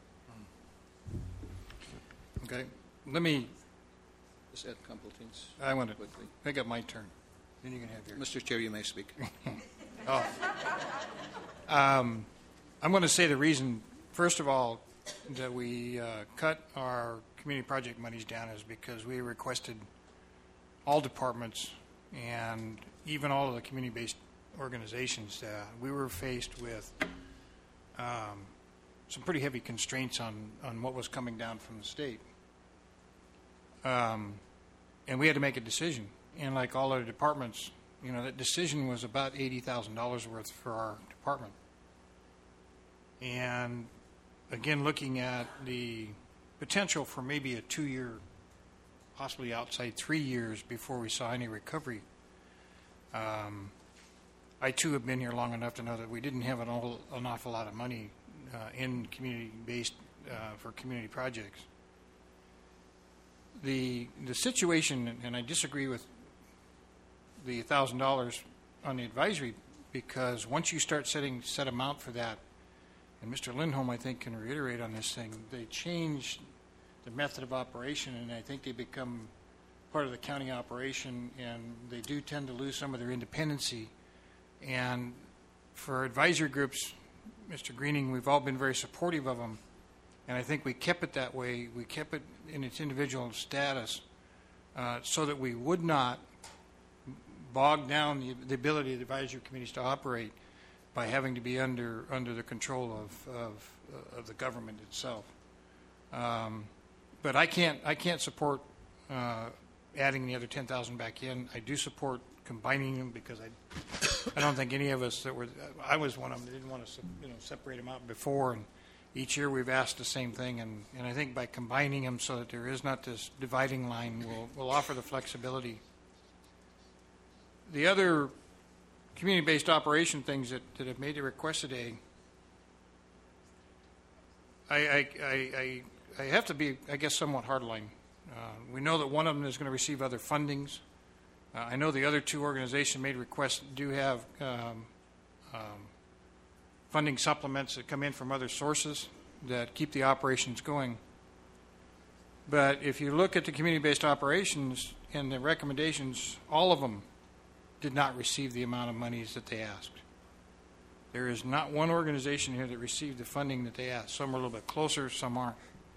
Okay. Let me... Just add a couple of things. I want to quickly. make up my turn. Then you can have yours. Mister Chair, you may speak. oh. um, I'm going to say the reason, first of all, that we uh, cut our community project monies down is because we requested all departments and even all of the community-based organizations. Uh, we were faced with um, some pretty heavy constraints on, on what was coming down from the state. Um, and we had to make a decision. And like all other departments, you know, that decision was about eighty thousand dollars worth for our department. And again, looking at the potential for maybe a two-year, possibly outside three years before we saw any recovery, um, I too have been here long enough to know that we didn't have an, awful, an awful lot of money uh, in community-based uh, for community projects. The the situation, and I disagree with the one thousand dollars on the advisory, because once you start setting set amount for that, and Mister Lindholm, I think, can reiterate on this thing, they change the method of operation, and I think they become part of the county operation, and they do tend to lose some of their independency. And for advisory groups, Mister Greening, we've all been very supportive of them, and I think we kept it that way. We kept it in its individual status uh, so that we would not bog down the, the ability of the advisory committees to operate by having to be under under the control of of, uh, of the government itself. Um, but I can't I can't support uh, adding the other ten thousand back in. I do support combining them because I I don't think any of us that were I was one of them that didn't want to you know separate them out before, and each year we've asked the same thing, and, and I think by combining them so that there is not this dividing line will will offer the flexibility. The other community-based operation things that, that have made the request today, I, I, I, I, I have to be, I guess, somewhat hardline. Uh, we know that one of them is going to receive other fundings. Uh, I know the other two organizations made requests do have um, um, funding supplements that come in from other sources that keep the operations going. But if you look at the community-based operations and the recommendations, all of them did not receive the amount of monies that they asked. There is not one organization here that received the funding that they asked. Some are a little bit closer, some aren't.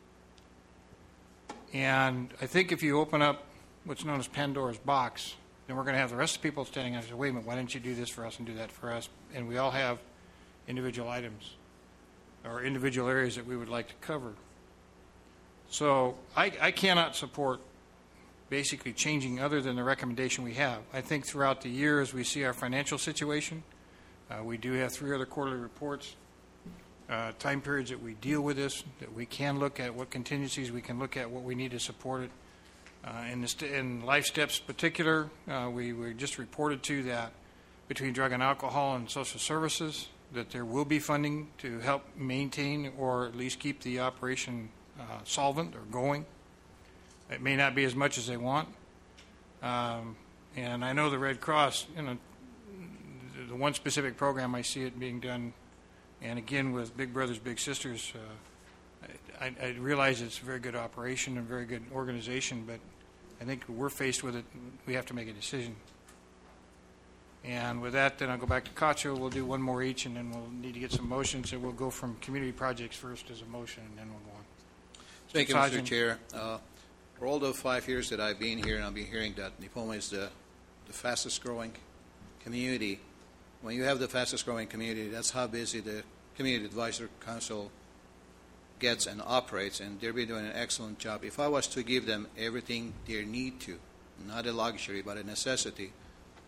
And I think if you open up what's known as Pandora's box, then we're going to have the rest of the people standing up and say, wait a minute, why didn't you do this for us and do that for us? And we all have individual items or individual areas that we would like to cover. So I, I cannot support basically changing other than the recommendation we have. I think throughout the year as we see our financial situation, uh, we do have three other quarterly reports, uh, time periods that we deal with this, that we can look at what contingencies we can look at, what we need to support it. Uh, in, the in Life Steps particular, uh, we were just reported to that between drug and alcohol and social services, that there will be funding to help maintain or at least keep the operation uh, solvent or going. It may not be as much as they want. Um, and I know the Red Cross, you know, the one specific program I see it being done, and again with Big Brothers Big Sisters, uh, I, I realize it's a very good operation and very good organization, but I think we're faced with it, we have to make a decision. And with that, then I'll go back to Cacho. We'll do one more each, and then we'll need to get some motions, and we'll go from community projects first as a motion, and then we'll go on. Thank you, Mister Chair. Uh, For all the five years that I've been here, and I've been hearing that Nipomo is the, the fastest growing community. When you have the fastest growing community, that's how busy the Community Advisory Council gets and operates, and they'll be doing an excellent job. If I was to give them everything they need to, not a luxury but a necessity,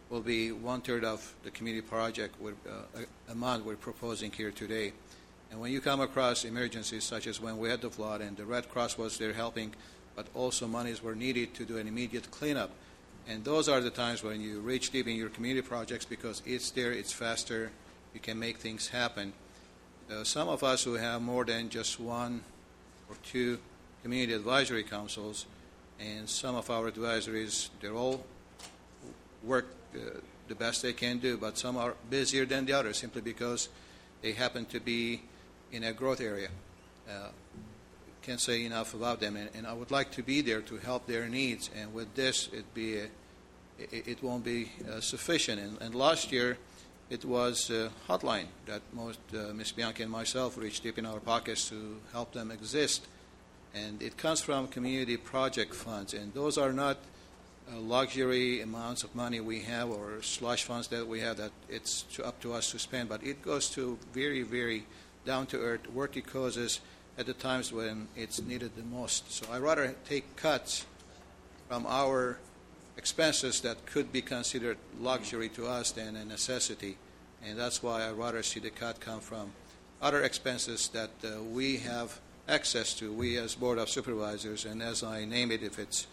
will be one-third of the community project with, uh, amount we're proposing here today. And when you come across emergencies such as when we had the flood and the Red Cross was there helping, but also monies were needed to do an immediate cleanup, and those are the times when you reach deep in your community projects because it's there, it's faster, you can make things happen. Uh, some of us who have more than just one or two community advisory councils, and some of our advisories, they're all work uh, the best they can do, but some are busier than the others simply because they happen to be in a growth area. Uh, can't say enough about them, and, and I would like to be there to help their needs, and with this, it be a, it, it won't be uh, sufficient. And, and last year, it was a hotline that most uh, Miz Bianchi and myself reached deep in our pockets to help them exist, and it comes from community project funds, and those are not uh, luxury amounts of money we have or slush funds that we have that it's to, up to us to spend, but it goes to very, very down-to-earth, worthy causes at the times when it's needed the most. So I'd rather take cuts from our expenses that could be considered luxury to us than a necessity, and that's why I'd rather see the cut come from other expenses that uh, we have access to, we as Board of Supervisors, and as I name it, if it's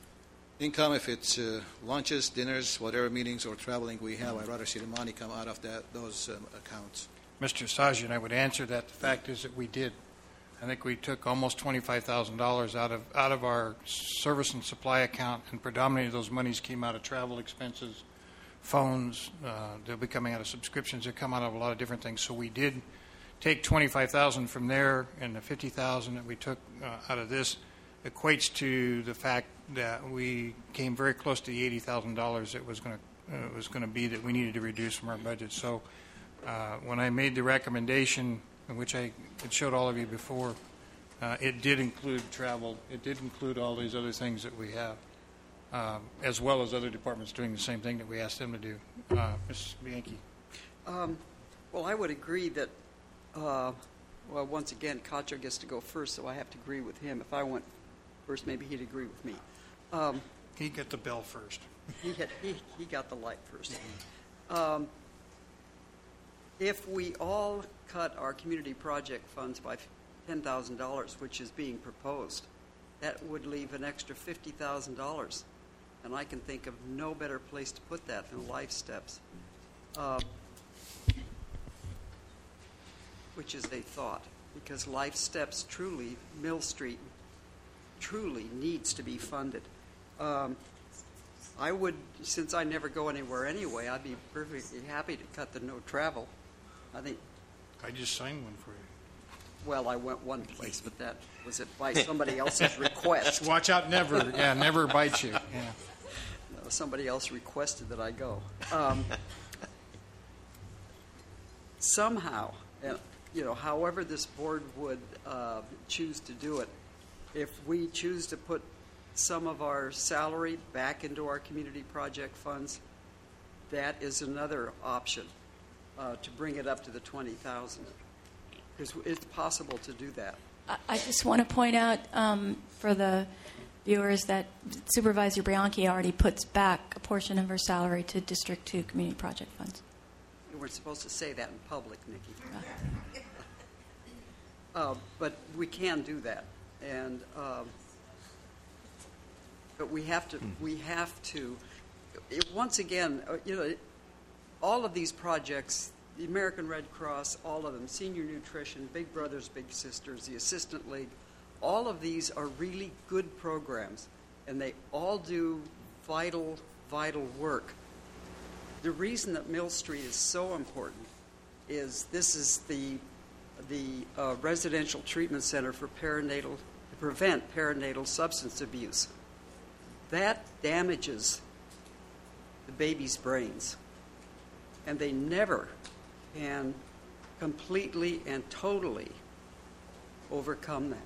income, if it's uh, lunches, dinners, whatever meetings or traveling we have, I'd rather see the money come out of that, those um, accounts. Mister Sajian, I would answer that. The fact is that we did. I think we took almost twenty-five thousand dollars out of out of our service and supply account, and predominantly those monies came out of travel expenses, phones. Uh, they'll be coming out of subscriptions. They come out of a lot of different things. So we did take twenty-five thousand dollars from there, and the fifty thousand dollars that we took uh, out of this equates to the fact that we came very close to the eighty thousand dollars it was going to uh, was going to be that we needed to reduce from our budget. So uh, when I made the recommendation, which I had showed all of you before, uh, it did include travel. It did include all these other things that we have, um, as well as other departments doing the same thing that we asked them to do. Uh, Miz Bianchi. Um, well, I would agree that, uh, well, once again, Katja gets to go first, so I have to agree with him. If I went first, maybe he'd agree with me. Um, he got the bell first. he, had, he, he got the light first. Um, if we all cut our community project funds by ten thousand dollars, which is being proposed, that would leave an extra fifty thousand dollars. And I can think of no better place to put that than Life Steps, uh, which is a thought, because Life Steps truly, Mill Street, truly needs to be funded. Um, I would, since I never go anywhere anyway, I'd be perfectly happy to cut the no travel. I think. I just signed one for you. Well, I went one place, but that was it by somebody else's request. Watch out, never. Yeah, never bite you. Yeah. No, somebody else requested that I go. Um, somehow, and, you know, however this board would uh, choose to do it, if we choose to put some of our salary back into our community project funds, that is another option uh, to bring it up to the twenty thousand. Because it's possible to do that. I just want to point out um, for the viewers that Supervisor Bianchi already puts back a portion of her salary to District two community project funds. You weren't supposed to say that in public, Nikki. Uh, but we can do that, and um, but we have to. We have to. It, once again, uh, you know, all of these projects. The American Red Cross, all of them, Senior Nutrition, Big Brothers Big Sisters, the Assistant League, all of these are really good programs, and they all do vital, vital work. The reason that Mill Street is so important is this is the, the uh, residential treatment center for perinatal, to prevent perinatal substance abuse. That damages the baby's brains, and they never can completely and totally overcome that.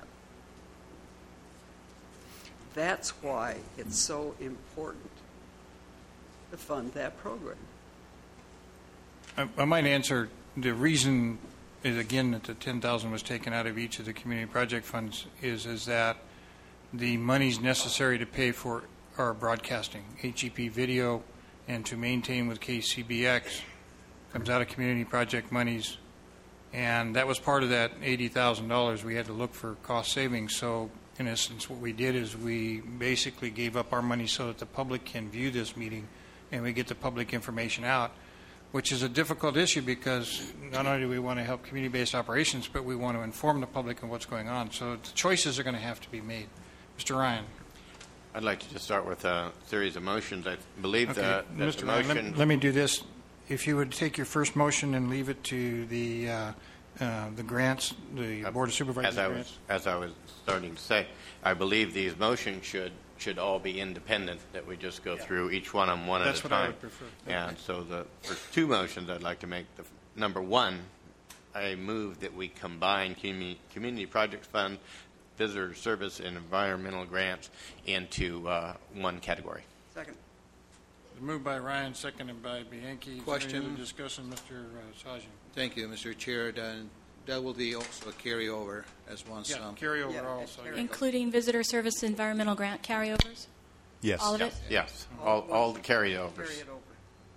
That's why it's so important to fund that program. I, I might answer the reason is, again, that the ten thousand dollars was taken out of each of the community project funds is, is that the monies necessary to pay for our broadcasting, H E P video and to maintain with K C B X comes out of community project monies. And that was part of that eighty thousand dollars. We had to look for cost savings. So in essence, what we did is we basically gave up our money so that the public can view this meeting and we get the public information out, which is a difficult issue because not only do we want to help community-based operations, but we want to inform the public on what's going on. So the choices are going to have to be made. Mister Ryan. I'd like to just start with a series of motions. I believe Okay, that, that Mister the Ryan, motion... let, let me do this. If you would take your first motion and leave it to the uh, uh, the grants, the Board of Supervisors as I grants. was, as I was starting to say, I believe these motions should should all be independent, that we just go through each one on one That's at a what I time. would prefer. And so the first two motions I'd like to make, the, number one, I move that we combine community, community projects fund, visitor service, and environmental grants into uh, one category. Second. Moved by Ryan, seconded by Bianchi. Question. Discussion, Mister Uh, Sajian. Thank you, Mister Chair. Then that will be also a carryover as one Yeah, sum. carryover Yeah, also. Including visitor service environmental grant carryovers? Yes. All of yes. it? Yes. All, all the carryovers. Carry it over.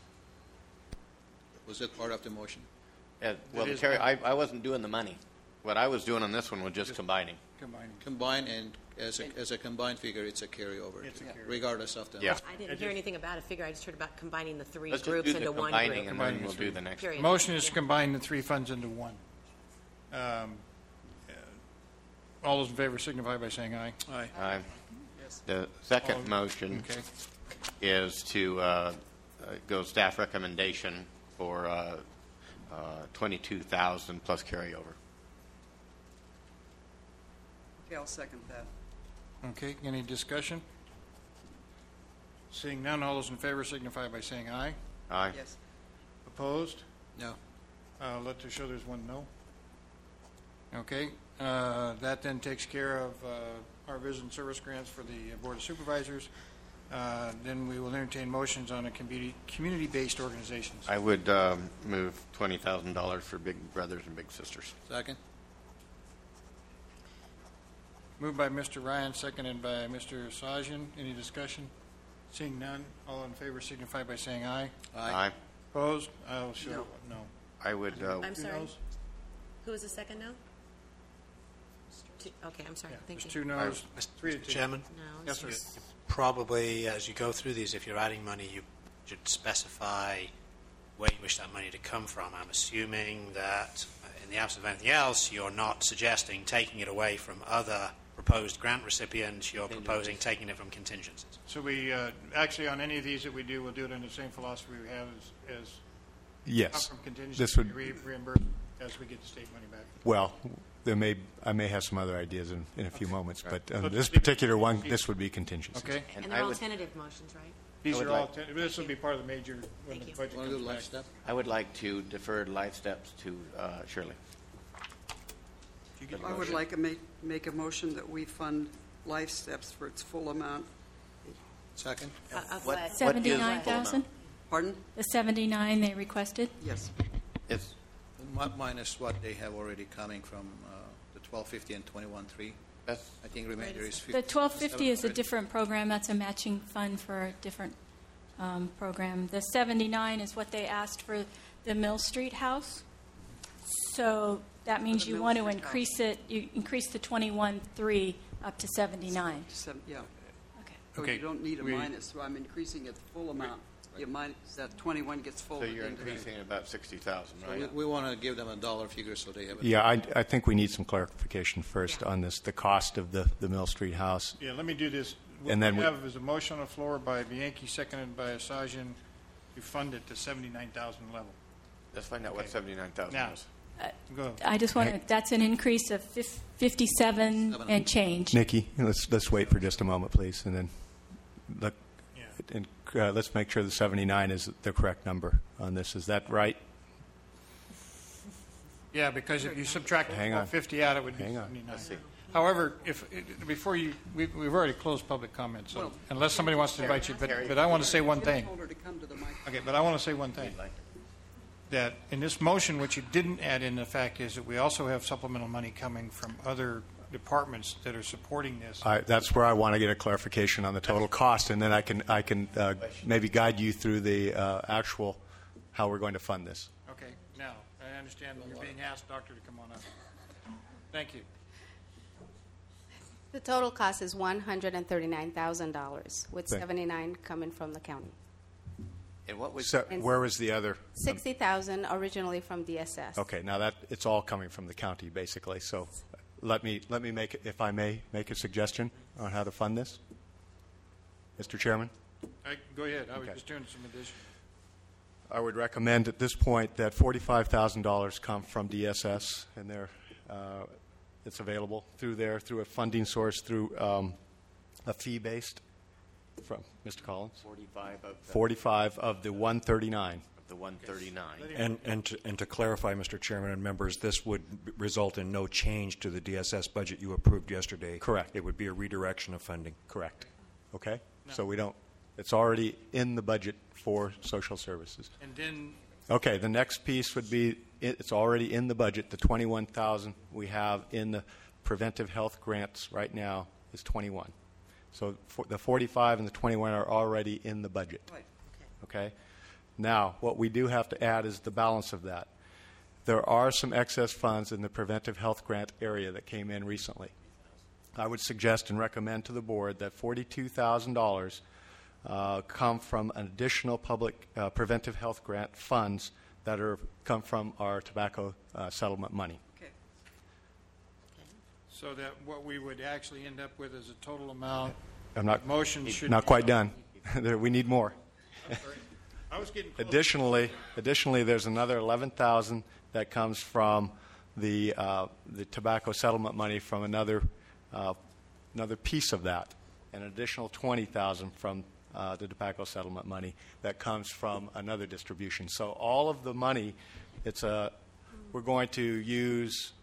Was it part of the motion? Uh, well, It the is carry, now. I, I wasn't doing the money. What I was doing on this one was just combining. Combining. Combine, and as a, as a combined figure, it's a carryover, It's a carryover. regardless of the... Yeah. I didn't hear anything about a figure. I just heard about combining the three Let's just groups do the into one combining group. and then we'll do the next. Period. Motion is to Yeah. combine the three funds into one. Um, uh, all those in favor signify by saying aye. Aye. Aye. The second All- motion okay. is to uh, uh, go staff recommendation for uh, uh, twenty-two thousand plus carryover. Okay, I'll second that. Okay, any discussion? Seeing none, all those in favor signify by saying aye. Aye. Yes. Opposed? No. Uh, let to show there's one no. Okay, uh, that then takes care of uh, our vision service grants for the Board of Supervisors. Uh, then we will entertain motions on a community, community-based organizations. I would um, move twenty thousand dollars for Big Brothers and Big Sisters. Second? Moved by Mister Ryan, seconded by Mister Sajian. Any discussion? Seeing none, all in favor signify by saying aye. Aye. Opposed? I will show No. no. I would. Uh, I'm Two sorry. noes? Who was the second no? Two, okay, I'm sorry. Yeah, Thank there's you. two noes, three to two. Chairman? No, Yes, sir. this is- Probably, as you go through these, if you're adding money, you should specify where you wish that money to come from. I'm assuming that, uh, in the absence of anything else, you're not suggesting taking it away from other proposed grant recipients. You're proposing taking it from contingencies. So we, uh, actually, on any of these that we do, we'll do it under the same philosophy we have as, as Yes. not from contingency, This would- re- reimburse as we get the state money back. Well, there may, I may have some other ideas in, in a few moments, but Let's um, this keep it- particular one, this would be contingency. Okay? And And they're I all would- tentative motions, right? These would are all, like- ten- this will be part of the major, when Thank the you. budget Want to do comes life back. step? I would like to defer life steps to uh, Shirley. I would like to make, make a motion that we fund Life Steps for its full amount. Second? Uh, of What- what? what is Seventy-nine full thousand? amount? Pardon? The seventy-nine they requested? Yes. It's Mi- Minus what they have already coming from uh, the twelve fifty and twenty-one three. that's I think remainder is fifty. The twelve fifty is a different program. That's a matching fund for a different um, program. The seventy-nine is what they asked for the Mill Street house. So that means the you Mill want to Street increase it, you increase the twenty-one three up to seventy-nine. Seven, yeah. Okay. So Okay, you don't need a we- minus, so I'm increasing it the full amount. You minus, that twenty-one gets so folded you're into increasing it about sixty thousand, So we, right? we want to give them a dollar figure so they have it. Yeah, I, I think we need some clarification first on this, the cost of the, the Mill Street house. Yeah, let me do this. What And then we we- have is a motion on the floor by Bianchi, seconded by Asajian, to fund it to seventy-nine thousand level. Let's find out what Okay. seventy-nine thousand Now, is. go ahead. I just want to, that's an increase of fif- fifty-seven and change. Nikki, let's, let's wait for just a moment, please, and then look, Yeah. and uh, let's make sure the seventy-nine is the correct number on this. Is that right? Yeah, because if you subtract Hang on. fifty out, it would be Hang on. seventy-nine. I see. However, if, it- before you, we- we've already closed public comment, so Well- unless somebody wants to invite you, but, but I want to say one thing. told her to come to the mic. Okay, but I want to say one thing. That in this motion, what you didn't add in the fact is that we also have supplemental money coming from other departments that are supporting this. I, that's where I want to get a clarification on the total cost, and then I can I can uh, maybe guide you through the uh, actual how we're going to fund this. Okay, now, I understand that you're being asked, Doctor, to come on up. Thank you. The total cost is one hundred thirty-nine thousand dollars, with Thank- seventy-nine coming from the county. And what was So, where was the other? sixty thousand originally from D S S. Okay, now that it's all coming from the county, basically. So, let me let me make, if I may, make a suggestion on how to fund this, Mister Chairman. I, go ahead. I was Okay. just doing some addition. I would recommend at this point that forty-five thousand dollars come from D S S, and there, uh, it's available through there, through a funding source, through um, a fee-based, from Mister Collins. forty-five of the, forty-five of the one thirty-nine. of the one thirty-nine. And, and, to, and to clarify, Mister Chairman and members, this would b- result in no change to the D S S budget you approved yesterday. Correct. It would be a redirection of funding. Correct. Okay? So we don't, it's already in the budget for social services. And then, Okay, the next piece would be, it- it's already in the budget, the twenty-one thousand we have in the preventive health grants right now is twenty-one. So for the forty-five and the twenty-one are already in the budget. Right. Okay? Now, what we do have to add is the balance of that. There are some excess funds in the preventive health grant area that came in recently. I would suggest and recommend to the board that forty-two thousand dollars uh, come from an additional public uh, preventive health grant funds that are come from our tobacco uh, settlement money. Okay. so that what we would actually end up with is a total amount. I'm not Motion should not be- quite done. There- we need more. I'm sorry. I was getting close. Additionally, additionally, there's another eleven thousand that comes from the uh, the tobacco settlement money from another uh, another piece of that, an additional twenty thousand from uh, the tobacco settlement money that comes from another distribution. So all of the money, it's a we're going to use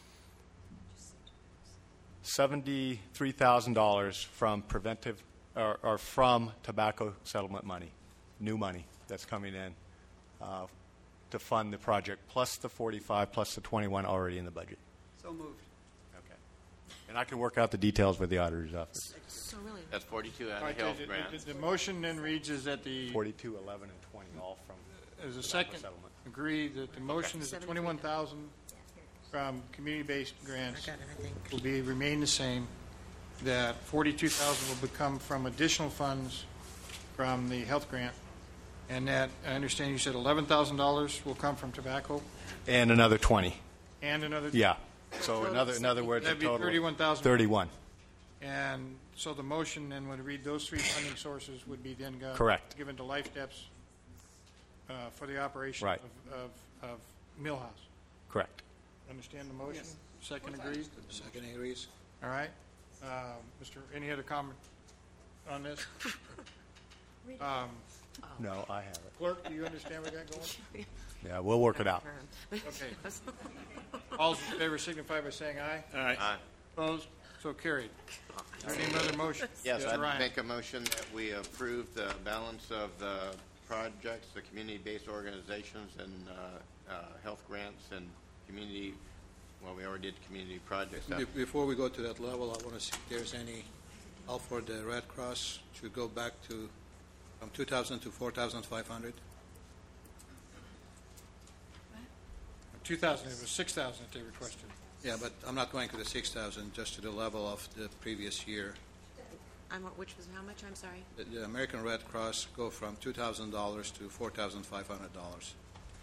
seventy-three thousand dollars from preventive or, or from tobacco settlement money, new money that's coming in uh, to fund the project, plus the forty-five, plus the twenty-one already in the budget. So moved. Okay. And I can work out the details with the auditor's office. So really, That's forty-two out All of right, health the- the- grants. The motion then reads is that the, forty-two, eleven, and twenty, all from as a tobacco second, settlement. agree that the motion is the twenty-one thousand from community-based grants I got it, I think. will be, remain the same, that forty-two thousand will become from additional funds from the health grant, and that, I understand you said eleven thousand dollars will come from tobacco, And another twenty. and another. Yeah. So in other, in other words, a That'd be total of thirty-one thousand. thirty-one. And so the motion then would read, those three funding sources would be then go- Correct. given to Life Steps uh, for the operation Right. of, of, of Millhouse. Correct. Understand the motion? Second agrees? Second agrees. All right. Uh, Mister, any other comment on this? Um, No, I have it. Clerk, do you understand where that going? Yeah, we'll work it out. Okay. All those in favor signify by saying aye. Aye. Aye. Opposed? So carried. Is there any other motion? Yes, Mister I'd Ryan. make a motion that we approve the balance of the projects, the community-based organizations and uh, uh, health grants and community, well, we already did community projects. Be- Before we go to that level, I want to see if there's any help for the Red Cross to go back to, from two thousand to four thousand five hundred. two thousand, it was six thousand that they requested. Yeah, but I'm not going to the six thousand, just to the level of the previous year. I'm, which was how much, I'm sorry? The- The American Red Cross go from two thousand dollars to four thousand five hundred dollars.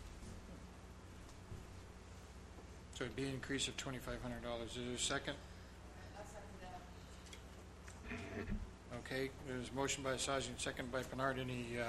So it'd be an increase of twenty-five hundred dollars. Is there a second? Okay, there's a motion by Sergeant, second by Bernard. Any uh,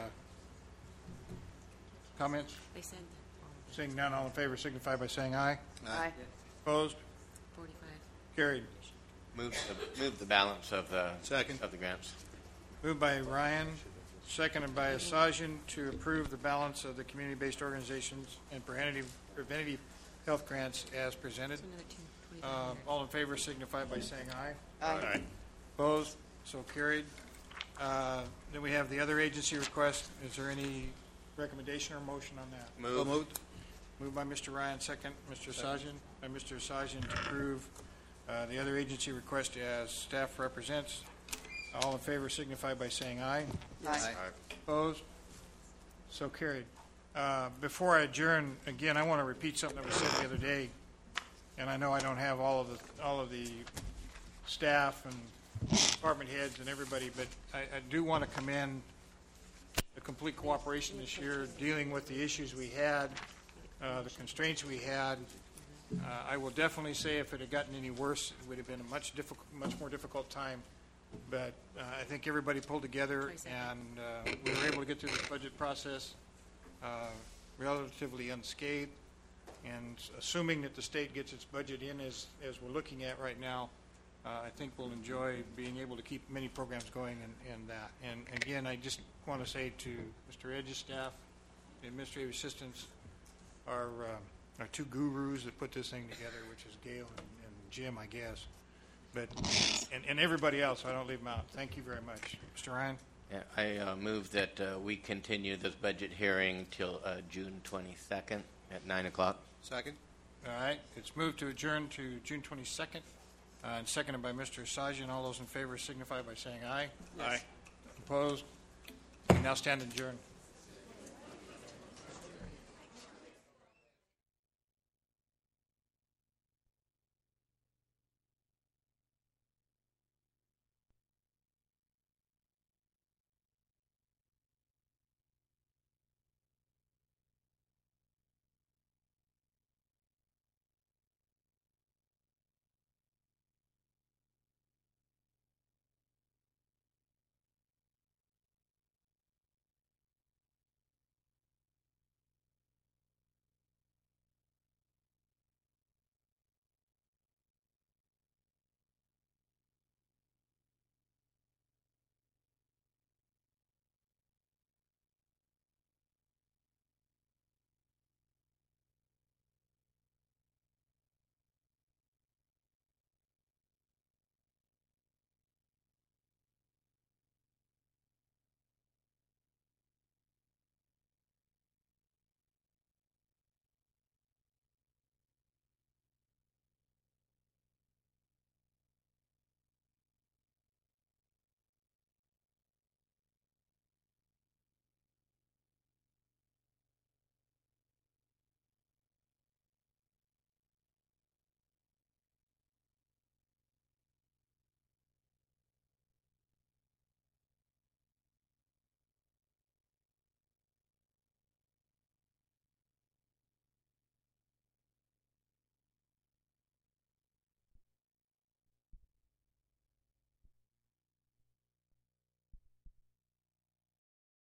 comments? They said Seeing none, all in favor signify by saying aye. Aye. Opposed? forty-five. Carried. Move the, move the balance of the, Second. of the grants. Moved by Ryan, seconded by Asajian to approve the balance of the community-based organizations and preventative, preventative health grants as presented. Another two, Uh, twenty-five. all in favor signify by saying aye. Aye. Opposed? So carried. Uh, Then we have the other agency request. Is there any recommendation or motion on that? So Move. moved. Moved by Mister Ryan, second, Mister Sajian, by Mister Sajian to approve Uh, The other agency request as staff represents. All in favor signify by saying aye. Aye. Opposed? So carried. Uh, Before I adjourn, again, I want to repeat something that was said the other day, and I know I don't have all of the, all of the staff and department heads and everybody, but I, I do want to commend the complete cooperation this year, dealing with the issues we had, uh, the constraints we had. Uh, I will definitely say if it had gotten any worse, it would have been a much difficult, much more difficult time. But uh, I think everybody pulled together, and uh, we were able to get through this budget process uh, relatively unscathed. And assuming that the state gets its budget in as, as we're looking at right now, uh, I think we'll enjoy being able to keep many programs going in, in that. And again, I just want to say to Mister Edge's staff, the administrative assistants, our, uh, our two gurus that put this thing together, which is Gail and, and Jim, I guess. But and, and everybody else, I don't leave them out. Thank you very much. Mister Ryan? Yeah, I uh, move that uh, we continue this budget hearing till uh, June twenty-second at nine o'clock. Second. All right. It's moved to adjourn to June twenty-second uh, and seconded by Mister Sajian. All those in favor signify by saying aye. Aye. Opposed? We now stand adjourned.